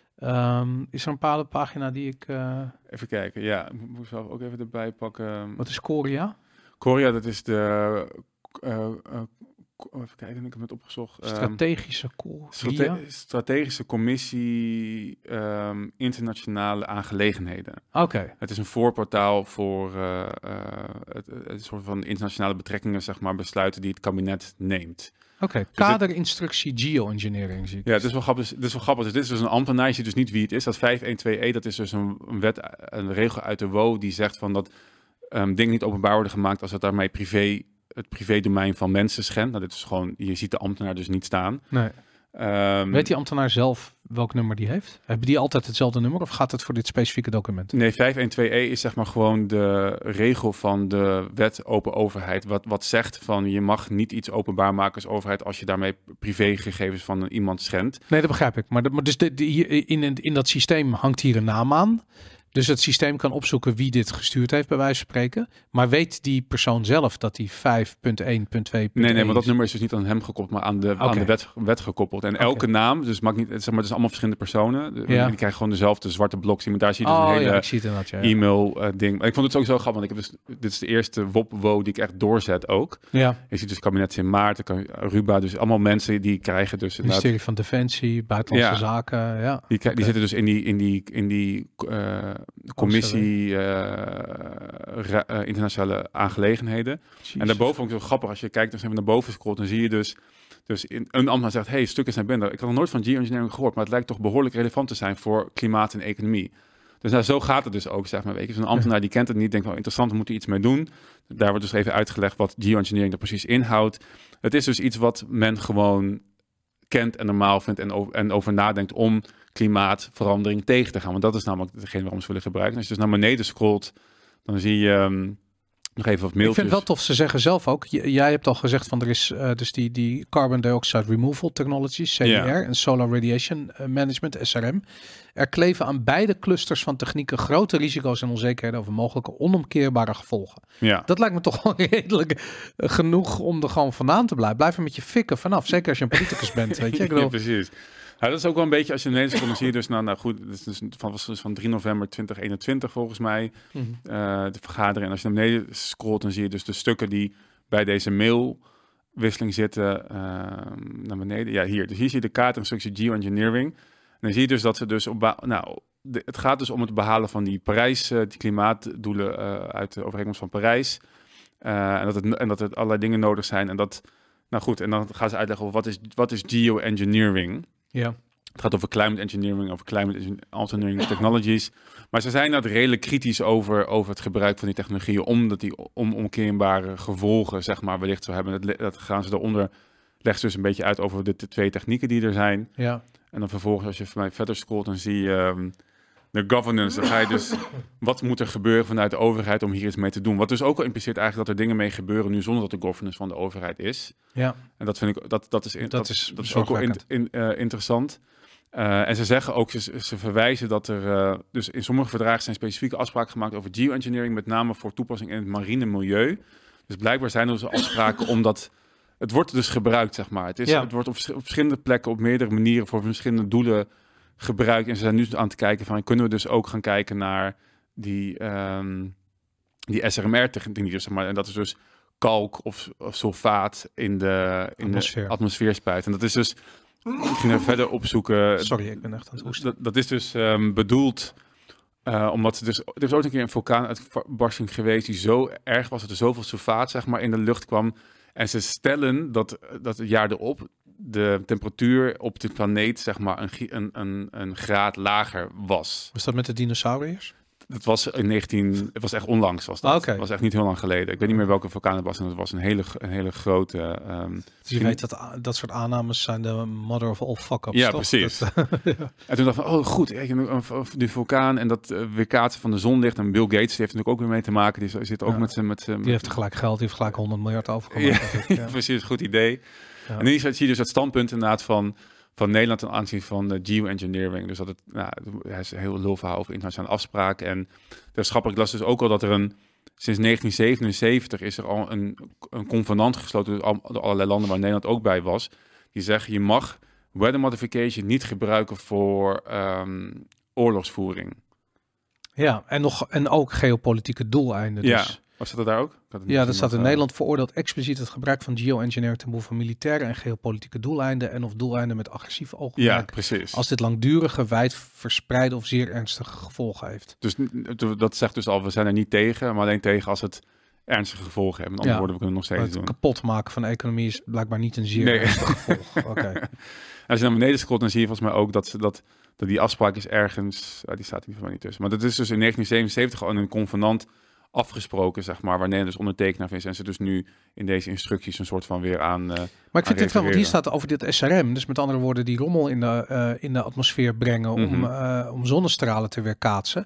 Um, is er een bepaalde pagina die ik... Uh... Even kijken, ja. Ik moet zelf ook even erbij pakken. Wat is Coria? Coria, dat is de... Uh, uh, even kijken, ik heb het opgezocht. Strategische Coria? Strate- strategische Commissie um, Internationale Aangelegenheden. Oké. Okay. Het is een voorportaal voor uh, uh, het, het soort van internationale betrekkingen, zeg maar, besluiten die het kabinet neemt. Oké, okay. Kaderinstructie geoengineering zie ik. Ja, het is wel grappig. Het is wel grappig. Dus dit is dus een ambtenaar, je ziet dus niet wie het is. Dat vijfhonderdtwaalf E, dat is dus een, een wet, een regel uit de W O die zegt van dat um, dingen niet openbaar worden gemaakt als het daarmee privé, het privédomein van mensen schendt. Nou, dit is gewoon, je ziet de ambtenaar dus niet staan. Nee. Um, Weet die ambtenaar zelf welk nummer die heeft? Hebben die altijd hetzelfde nummer of gaat het voor dit specifieke document? Nee, vijfhonderdtwaalf E is zeg maar gewoon de regel van de wet open overheid. Wat, wat zegt van je mag niet iets openbaar maken als overheid als je daarmee privégegevens van iemand schendt. Nee, dat begrijp ik. Maar, de, maar dus de, de, in, in, in dat systeem hangt hier een naam aan. Dus het systeem kan opzoeken wie dit gestuurd heeft, bij wijze van spreken. Maar weet die persoon zelf dat die vijf punt één punt twee punt één Nee, nee, maar dat is? nummer is dus niet aan hem gekoppeld, maar aan de, okay. aan de wet, wet gekoppeld. En okay. elke naam, dus maakt niet, zeg maar, het is allemaal verschillende personen. Ja. Die krijgen gewoon dezelfde zwarte blok. Maar daar zie je dus oh, een hele ja, ik zie het ja, ja. e-mail uh, ding. Maar ik vond het sowieso grappig, want ik heb dus, dit is de eerste W O P W O die ik echt doorzet ook. Ja. Je ziet dus kabinet in Maarten, Ruba, dus allemaal mensen die krijgen dus... Het ministerie van Defensie, Buitenlandse ja. Zaken, ja. Die, okay. die zitten dus in die, in die, in die uh, commissie... Uh, ra- uh, internationale aangelegenheden. Jezus. En daarboven ook zo grappig, als je kijkt als je naar boven scrolt, dan zie je dus, dus in, een ambtenaar zegt, hey, stukken zijn binnen. Ik had nog nooit van geoengineering gehoord, maar het lijkt toch behoorlijk relevant te zijn voor klimaat en economie. Dus nou, zo gaat het dus ook, zeg maar. Weet je, zo'n ambtenaar die kent het niet, denkt wel interessant, we moeten iets mee doen. Daar wordt dus even uitgelegd wat geoengineering er precies inhoudt. Het is dus iets wat men gewoon kent en normaal vindt en over, en over nadenkt om klimaatverandering tegen te gaan. Want dat is namelijk degene waarom ze willen gebruiken. Als je dus naar beneden scrolt, dan zie je um, nog even wat mailtjes. Ik vind het wel tof, ze zeggen zelf ook, j- jij hebt al gezegd van er is uh, dus die, die Carbon Dioxide Removal Technologies, C D R, yeah. en Solar Radiation Management, S R M. Er kleven aan beide clusters van technieken grote risico's en onzekerheden over mogelijke onomkeerbare gevolgen. Ja. Dat lijkt me toch wel redelijk uh, genoeg om er gewoon vandaan te blijven. Blijf er met je fikken vanaf, zeker als je een politicus bent. Weet je? Ik bedoel... Ja, precies. Ja, dat is ook wel een beetje, als je in Nederland dan zie je dus, nou, nou goed, het is dus van, was dus van drie november tweeduizend eenentwintig volgens mij, mm-hmm. uh, de vergadering. En als je naar beneden scrolt, dan zie je dus de stukken die bij deze mailwisseling zitten, uh, naar beneden. Ja, hier. Dus hier zie je de kaderinstructie geoengineering. En dan zie je dus dat ze dus op, ba- nou, de, het gaat dus om het behalen van die Parijs, uh, die klimaatdoelen uh, uit de overeenkomst van Parijs. Uh, en, dat het, en dat er allerlei dingen nodig zijn. En dat, nou goed, en dan gaan ze uitleggen over wat is, wat is geoengineering. Ja. Het gaat over climate engineering, over climate engineering technologies. Maar ze zijn dat redelijk kritisch over, over het gebruik van die technologieën, omdat die onomkeerbare gevolgen, zeg maar, wellicht zou hebben. Dat, dat gaan ze daaronder, leggen ze dus een beetje uit over de, de twee technieken die er zijn. Ja. En dan vervolgens, als je voor mij verder scrolt, dan zie je um, de governance. Dan ga je dus, wat moet er gebeuren vanuit de overheid om hier iets mee te doen? Wat dus ook al impliceert eigenlijk dat er dingen mee gebeuren nu zonder dat de governance van de overheid is. Ja. En dat vind ik, dat, dat is, dat, dat is, dat is ook wel in, in, uh, interessant. Uh, en ze zeggen ook, ze, ze verwijzen dat er, uh, dus in sommige verdragen zijn specifieke afspraken gemaakt over geoengineering, met name voor toepassing in het marine milieu. Dus blijkbaar zijn er dus afspraken omdat het wordt dus gebruikt, zeg maar. Het, is, ja. het wordt op, op verschillende plekken, op meerdere manieren, voor verschillende doelen gebruikt. En ze zijn nu aan het kijken van, kunnen we dus ook gaan kijken naar die, um, die S R M R-techniek, zeg maar. En dat is dus kalk of, of sulfaat in de, in atmosfeer. de atmosfeer spuiten. En dat is dus, ik ging er verder opzoeken. Sorry, ik ben echt aan het hoesten. Dat, dat is dus um, bedoeld, uh, omdat er dus, er is ooit een keer een vulkaanuitbarsting geweest die zo erg was dat er zoveel sulfaat, zeg maar, in de lucht kwam. En ze stellen dat, dat het jaar erop de temperatuur op de planeet, zeg maar, een, een, een, een graad lager was. Was dat met de dinosauriërs? Dat was in negentien, het was echt onlangs was dat. Oké. Het was echt niet heel lang geleden. Ik weet niet meer welke vulkaan het was. En het was een hele, een hele grote. Um, dus je weet dat dat soort aannames zijn de mother of all fuck-ups. Ja, toch? precies. Dat, ja. En toen dacht ik van, oh goed, die vulkaan en dat uh, weerkaatsen van de zonlicht. En Bill Gates, die heeft natuurlijk ook weer mee te maken. Die zit ook ja. met zijn... Met, die heeft gelijk geld, die heeft gelijk honderd miljard overgemaakt. Ja, ja. Precies, goed idee. Ja. En nu zie je dus het standpunt inderdaad van... van Nederland ten aanzien van de geoengineering. Dus dat het, nou, hij is een heel lul verhaal over internationale afspraken. En de schappelijk las dus ook al dat er een, sinds negentien zevenenzeventig is er al een, een convenant gesloten door, al, door allerlei landen waar Nederland ook bij was. Die zeggen je mag weather modification niet gebruiken voor um, oorlogsvoering. Ja, en, nog, en ook geopolitieke doeleinden. Dus. Ja. Was dat er daar ook? Ja, dat staat in Nederland veroordeelt expliciet het gebruik van geoengineering ten behoeve van militaire en geopolitieke doeleinden en of doeleinden met agressief oogmerk. Ja, precies. Als dit langdurige, wijd verspreide of zeer ernstige gevolgen heeft. Dus dat zegt dus al, we zijn er niet tegen, maar alleen tegen als het ernstige gevolgen heeft. Met andere ja, woorden, we kunnen nog steeds het doen. kapot maken van de economie is blijkbaar niet een zeer nee. ernstig gevolg. Okay. Als je naar beneden scrolt, dan zie je volgens mij ook dat, dat, dat die afspraak is ergens, uh, die staat hier voor mij niet tussen. Maar dat is dus in negentien zevenenzeventig al een convenant afgesproken, zeg maar, waar Nederland dus ondertekenaar van is. En ze dus nu in deze instructies een soort van weer aan. Uh, maar ik vind het wel, want hier staat over dit S R M, dus met andere woorden die rommel in de, uh, in de atmosfeer brengen mm-hmm. om, uh, om zonnestralen te weerkaatsen.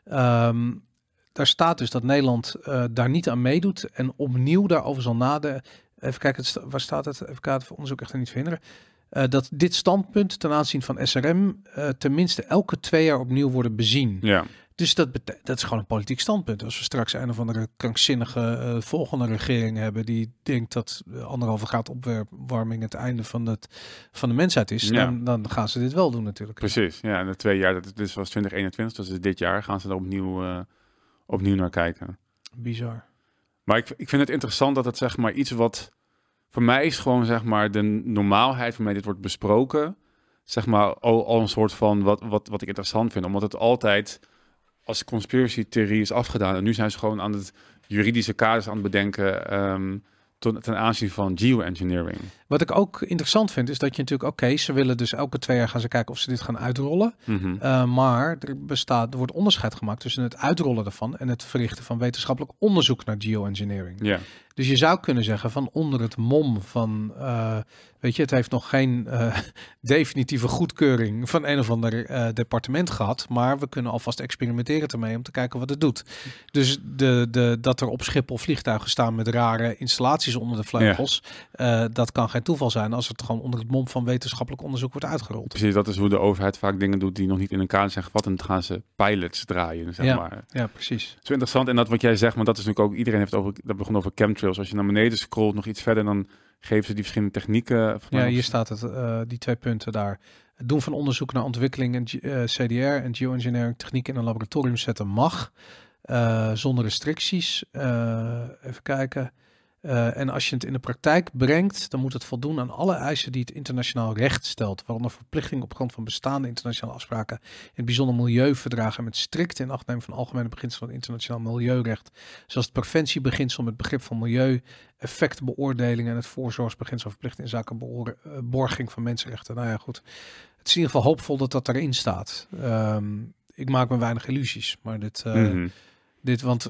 Um, daar staat dus dat Nederland uh, daar niet aan meedoet en opnieuw daarover zal nadenken. Even kijken, het, waar staat het? Even kijken, onderzoek echt er niet vinden. Uh, dat dit standpunt ten aanzien van S R M uh, tenminste elke twee jaar opnieuw worden bezien. Ja. Dus dat, bete- dat is gewoon een politiek standpunt. Als we straks een of andere krankzinnige uh, volgende regering hebben die denkt dat anderhalve graad opwarming het einde van, het, van de mensheid is, ja. dan, dan gaan ze dit wel doen natuurlijk. Precies, ja. En de twee jaar, dat dit was twintig eenentwintig, dus dit jaar gaan ze er opnieuw, uh, opnieuw naar kijken. Bizar. Maar ik, ik vind het interessant dat het zeg maar iets wat, voor mij is gewoon zeg maar de normaalheid waarmee dit wordt besproken, zeg maar al, al een soort van wat, wat, wat ik interessant vind, omdat het altijd als conspiracy theorie is afgedaan. En nu zijn ze gewoon aan het juridische kaders aan het bedenken um, ten, ten aanzien van geoengineering. Wat ik ook interessant vind, is dat je natuurlijk, oké, okay, ze willen dus elke twee jaar gaan ze kijken of ze dit gaan uitrollen. Mm-hmm. Uh, maar er bestaat, er wordt onderscheid gemaakt tussen het uitrollen ervan en het verrichten van wetenschappelijk onderzoek naar geoengineering. Ja. Dus je zou kunnen zeggen van onder het mom van, uh, weet je, het heeft nog geen uh, definitieve goedkeuring van een of ander uh, departement gehad, maar we kunnen alvast experimenteren ermee om te kijken wat het doet. Dus de, de, dat er op Schiphol vliegtuigen staan met rare installaties onder de vleugels, ja. uh, dat kan geen toeval zijn als het gewoon onder het mom van wetenschappelijk onderzoek wordt uitgerold. Precies, dat is hoe de overheid vaak dingen doet die nog niet in elkaar zijn gevat en dan gaan ze pilots draaien, zeg ja, maar. Ja, precies. Het is interessant en dat wat jij zegt, maar dat is natuurlijk ook, iedereen heeft over, dat begon over chemtrails. Als je naar beneden scrolt, nog iets verder, dan geven ze die verschillende technieken. Ja, hier staat het, uh, die twee punten daar. Het doen van onderzoek naar ontwikkeling en uh, C D R en geoengineering techniek in een laboratorium zetten mag. Uh, zonder restricties. Uh, even kijken. Uh, en als je het in de praktijk brengt, dan moet het voldoen aan alle eisen die het internationaal recht stelt, waaronder verplichting op grond van bestaande internationale afspraken, in het bijzonder milieuverdragen met strikt inachtneming van algemene beginselen van internationaal milieurecht, zoals het preventiebeginsel met begrip van milieu, effectbeoordelingen en het voorzorgsbeginsel verplicht in zaken beoor- uh, borging van mensenrechten. Nou ja, goed. Het is in ieder geval hoopvol dat dat erin staat. Um, ik maak me weinig illusies, maar dit, uh, mm-hmm. dit want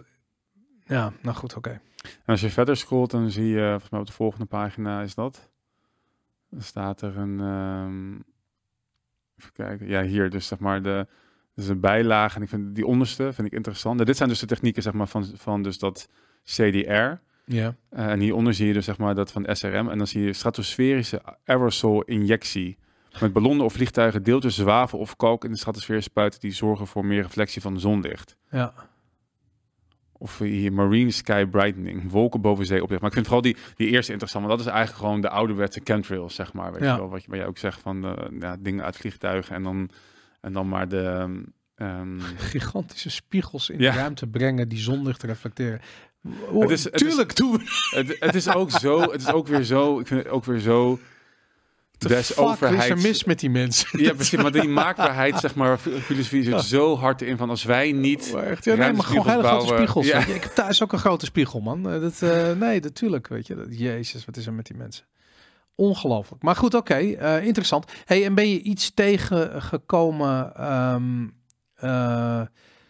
ja, nou goed, oké. Okay. En als je verder scrolt, dan zie je, volgens mij op de volgende pagina is dat. Dan staat er een, um, even kijken, ja hier, dus zeg maar de, dus een bijlage. En ik vind die onderste vind ik interessant. En dit zijn dus de technieken zeg maar van, van dus dat C D R. Ja. Uh, en hieronder zie je dus zeg maar dat van S R M. En dan zie je stratosferische aerosol injectie. Met ballonnen of vliegtuigen deeltjes zwavel of kalk in de stratosfeer spuiten die zorgen voor meer reflectie van zonlicht. Ja. Of hier marine sky brightening, wolken boven zee oplichten. Maar ik vind vooral die, die eerste interessant, want dat is eigenlijk gewoon de ouderwetse chemtrails, zeg maar. Weet ja. je wel, wat je, wat je ook zegt van de, ja, dingen uit vliegtuigen en dan, en dan maar de... Um... gigantische spiegels in ja. de ruimte brengen die zonlicht reflecteren. Oh, het is, het tuurlijk is, doen. Het, het is ook zo, het is ook weer zo, ik vind het ook weer zo... De des overheid is er mis met die mensen. Ja, precies, maar die maakbaarheid, zeg maar, filosofie zit ja. zo hard in van als wij niet. Oh, echt, ja, nee, maar gewoon hele bouwen, grote spiegels. Ja. Ik heb thuis ook een grote spiegel, man. Dat, uh, nee, natuurlijk, weet je. Jezus, wat is er met die mensen? Ongelooflijk. Maar goed, oké, okay, uh, interessant. Hey, en ben je iets tegengekomen? Um, uh,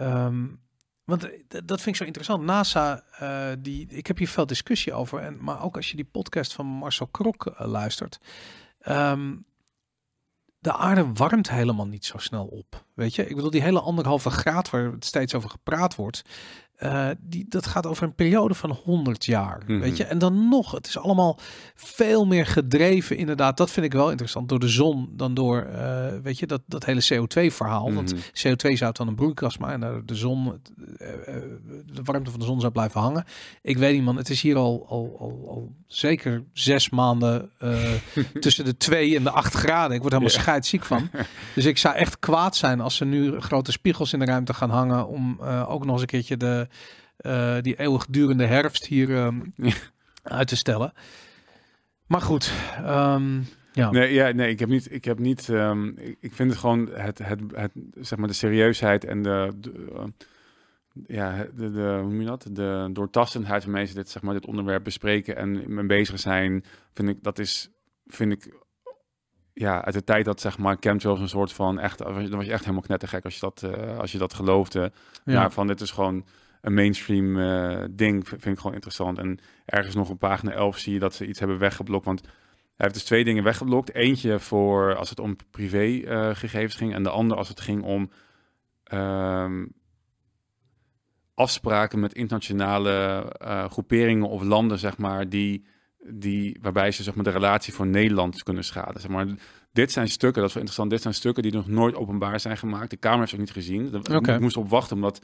Um, want dat vind ik zo interessant. NASA, uh, die, ik heb hier veel discussie over. En, maar ook als je die podcast van Marcel Krok uh, luistert. Um, de aarde warmt helemaal niet zo snel op. Weet je, ik bedoel, die hele anderhalve graad waar het steeds over gepraat wordt. Uh, die, dat gaat over een periode van honderd jaar, mm-hmm. weet je. En dan nog, het is allemaal veel meer gedreven, inderdaad. Dat vind ik wel interessant, door de zon dan door, uh, weet je, dat, dat hele C O twee verhaal. Mm-hmm. Want C O twee zou dan een broeikas maken en de zon, uh, uh, de warmte van de zon zou blijven hangen. Ik weet niet, man, het is hier al, al, al, al zeker zes maanden uh, tussen de twee en de acht graden. Ik word helemaal yeah. scheidsziek van. Dus ik zou echt kwaad zijn als ze nu grote spiegels in de ruimte gaan hangen om uh, ook nog eens een keertje de Uh, die eeuwigdurende herfst hier um, ja. uit te stellen. Maar goed, um, ja. Nee, ja, nee, ik heb niet, ik heb niet, um, ik, ik vind het gewoon het, het, het, zeg maar de serieusheid en de, de uh, ja, de, de, hoe noem je dat? De doortastendheid waarmee ze dit, zeg maar, dit onderwerp bespreken en mee bezig zijn, vind ik, dat is, vind ik, ja, uit de tijd dat, zeg maar, chemtrails een soort van echt, dan was je echt helemaal knettergek als je dat, uh, als je dat geloofde. Ja. Maar van, dit is gewoon een mainstream uh, ding, vind ik gewoon interessant. En ergens nog op pagina elf zie je dat ze iets hebben weggeblokt. Want hij heeft dus twee dingen weggeblokt. Eentje voor als het om privé uh, gegevens ging. En de andere als het ging om um, afspraken met internationale uh, groeperingen of landen, zeg maar, die, die, waarbij ze, zeg maar, de relatie voor Nederland kunnen schaden. Zeg maar, dit zijn stukken, dat is wel interessant, dit zijn stukken die nog nooit openbaar zijn gemaakt. De Kamer heeft het ook niet gezien. Okay. Ik moest op wachten, omdat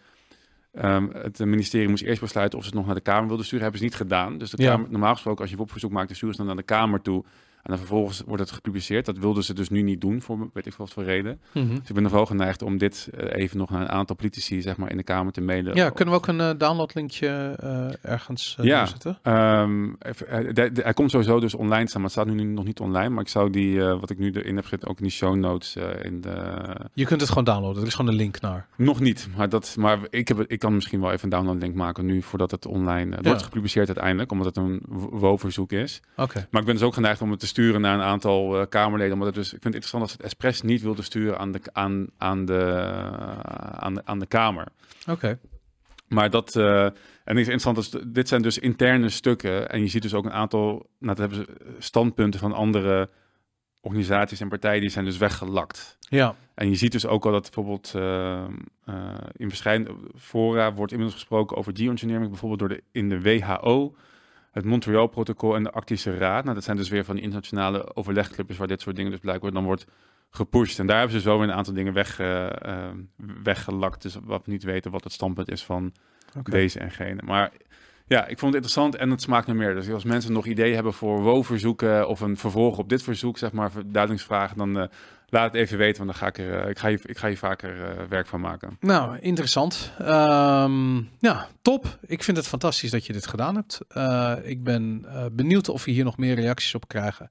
Um, het ministerie moest eerst besluiten of ze het nog naar de Kamer wilden sturen. Hebben ze niet gedaan. Dus de Kamer, ja. normaal gesproken, als je op verzoek maakt, dan sturen ze dan naar de Kamer toe. En dan vervolgens wordt het gepubliceerd. Dat wilden ze dus nu niet doen, voor weet ik wat voor reden. Mm-hmm. Dus ik ben er wel geneigd om dit uh, even nog naar een aantal politici, zeg maar, in de Kamer te mailen. Ja, kunnen we ook een uh, downloadlinkje uh, ergens uh, ja, zetten? Um, hij komt sowieso dus online staan, maar het staat nu nog niet online. Maar ik zou die, uh, wat ik nu erin heb gezet, ook in die show notes uh, in de... Je kunt het gewoon downloaden, er is gewoon een link naar. Nog niet, maar, dat, maar ik, heb, ik kan misschien wel even een downloadlink maken nu, voordat het online... Het ja. wordt gepubliceerd uiteindelijk, omdat het een W O V-verzoek is. Okay. Maar ik ben dus ook geneigd om het te sturen naar een aantal uh, Kamerleden, omdat het dus, ik vind het interessant als het expres niet wilde sturen aan de, aan, aan de, uh, aan de, aan de Kamer. Oké. Okay. Maar dat, uh, en het is interessant, dus, dit zijn dus interne stukken en je ziet dus ook een aantal, nou, dat hebben ze standpunten van andere organisaties en partijen, die zijn dus weggelakt. Ja. En je ziet dus ook al dat bijvoorbeeld uh, uh, in verschillende fora wordt inmiddels gesproken over geoengineering, bijvoorbeeld door de, in de W H O, het Montreal-protocol en de Arctische Raad. Nou, dat zijn dus weer van die internationale overlegclubs waar dit soort dingen dus blijkbaar dan wordt gepusht. En daar hebben ze zo weer een aantal dingen weg, uh, uh, weggelakt. Dus wat we niet weten wat het standpunt is van okay. deze en gene. Maar ja, ik vond het interessant en het smaakt naar meer. Dus als mensen nog ideeën hebben voor W O-verzoeken of een vervolg op dit verzoek, zeg maar, verduidelingsvragen, dan uh, laat het even weten, want dan ga ik er, uh, ik ga hier, ik ga hier vaker uh, werk van maken. Nou, interessant. Um, ja, top. Ik vind het fantastisch dat je dit gedaan hebt. Uh, ik ben uh, benieuwd of we hier nog meer reacties op krijgen.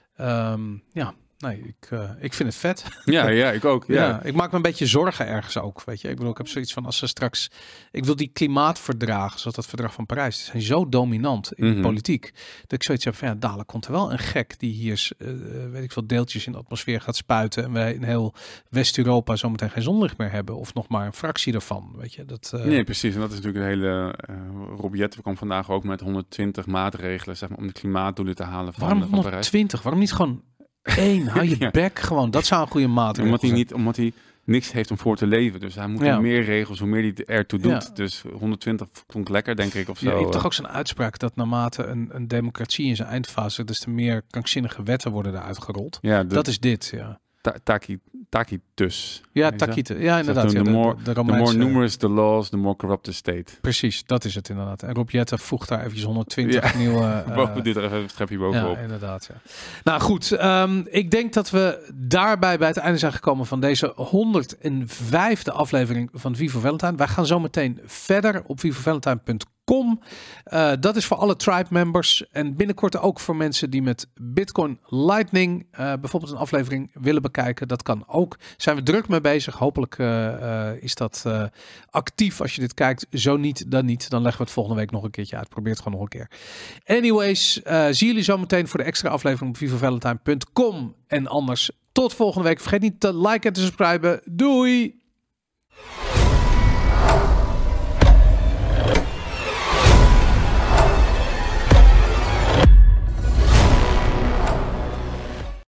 Um, ja. Nee, ik, uh, ik vind het vet. Ja, ja, ik ook. Ja. ja, ik maak me een beetje zorgen ergens ook, weet je. Ik bedoel, ik heb zoiets van als ze straks... Ik wil die klimaatverdragen, zoals dat verdrag van Parijs, die zijn zo dominant in mm-hmm. de politiek, dat ik zoiets heb van, ja, dadelijk komt er wel een gek die hier, uh, weet ik veel, deeltjes in de atmosfeer gaat spuiten en wij in heel West-Europa zometeen geen zonlicht meer hebben of nog maar een fractie daarvan, weet je. Dat, uh... Nee, precies. En dat is natuurlijk een hele... Uh, Rob Jetten kwam vandaag ook met honderdtwintig maatregelen, zeg maar, om de klimaatdoelen te halen van, Waarom van Parijs. honderdtwintig? Waarom niet gewoon Eén, hou je ja. bek gewoon. Dat zou een goede maatregel omdat hij zijn. niet, omdat hij niks heeft om voor te leven. Dus hij moet ja. meer regels, hoe meer hij ertoe doet. Ja. Dus honderdtwintig klonk lekker, denk ik, of zo. Ja, je hebt toch ook zo'n uitspraak dat naarmate een, een democratie in zijn eindfase, dus te meer krankzinnige wetten worden eruit gerold. Ja, de, dat is dit, ja. Ta- taki, tacitus. Ja, tacitus. Ja, inderdaad. The, ja, the, de, more, de the more numerous the laws, the more corrupt the state. Precies, dat is het inderdaad. En Rob Jetten voegt daar eventjes honderdtwintig ja. nieuwe... Uh, Boven doet er even een schepje bovenop. Ja, inderdaad. Ja. Nou goed, um, ik denk dat we daarbij bij het einde zijn gekomen van deze honderdvijfde aflevering van Vivo Valentine. Wij gaan zo meteen verder op vivo valentine punt com. Uh, dat is voor alle tribe members en binnenkort ook voor mensen die met Bitcoin Lightning uh, bijvoorbeeld een aflevering willen bekijken. Dat kan ook. Zijn we druk mee bezig. Hopelijk uh, uh, is dat uh, actief als je dit kijkt. Zo niet, dan niet. Dan leggen we het volgende week nog een keertje uit. Probeer het gewoon nog een keer. Anyways, uh, zie jullie zo meteen voor de extra aflevering op vivo valentine punt com. En anders tot volgende week. Vergeet niet te liken en te subscriben. Doei!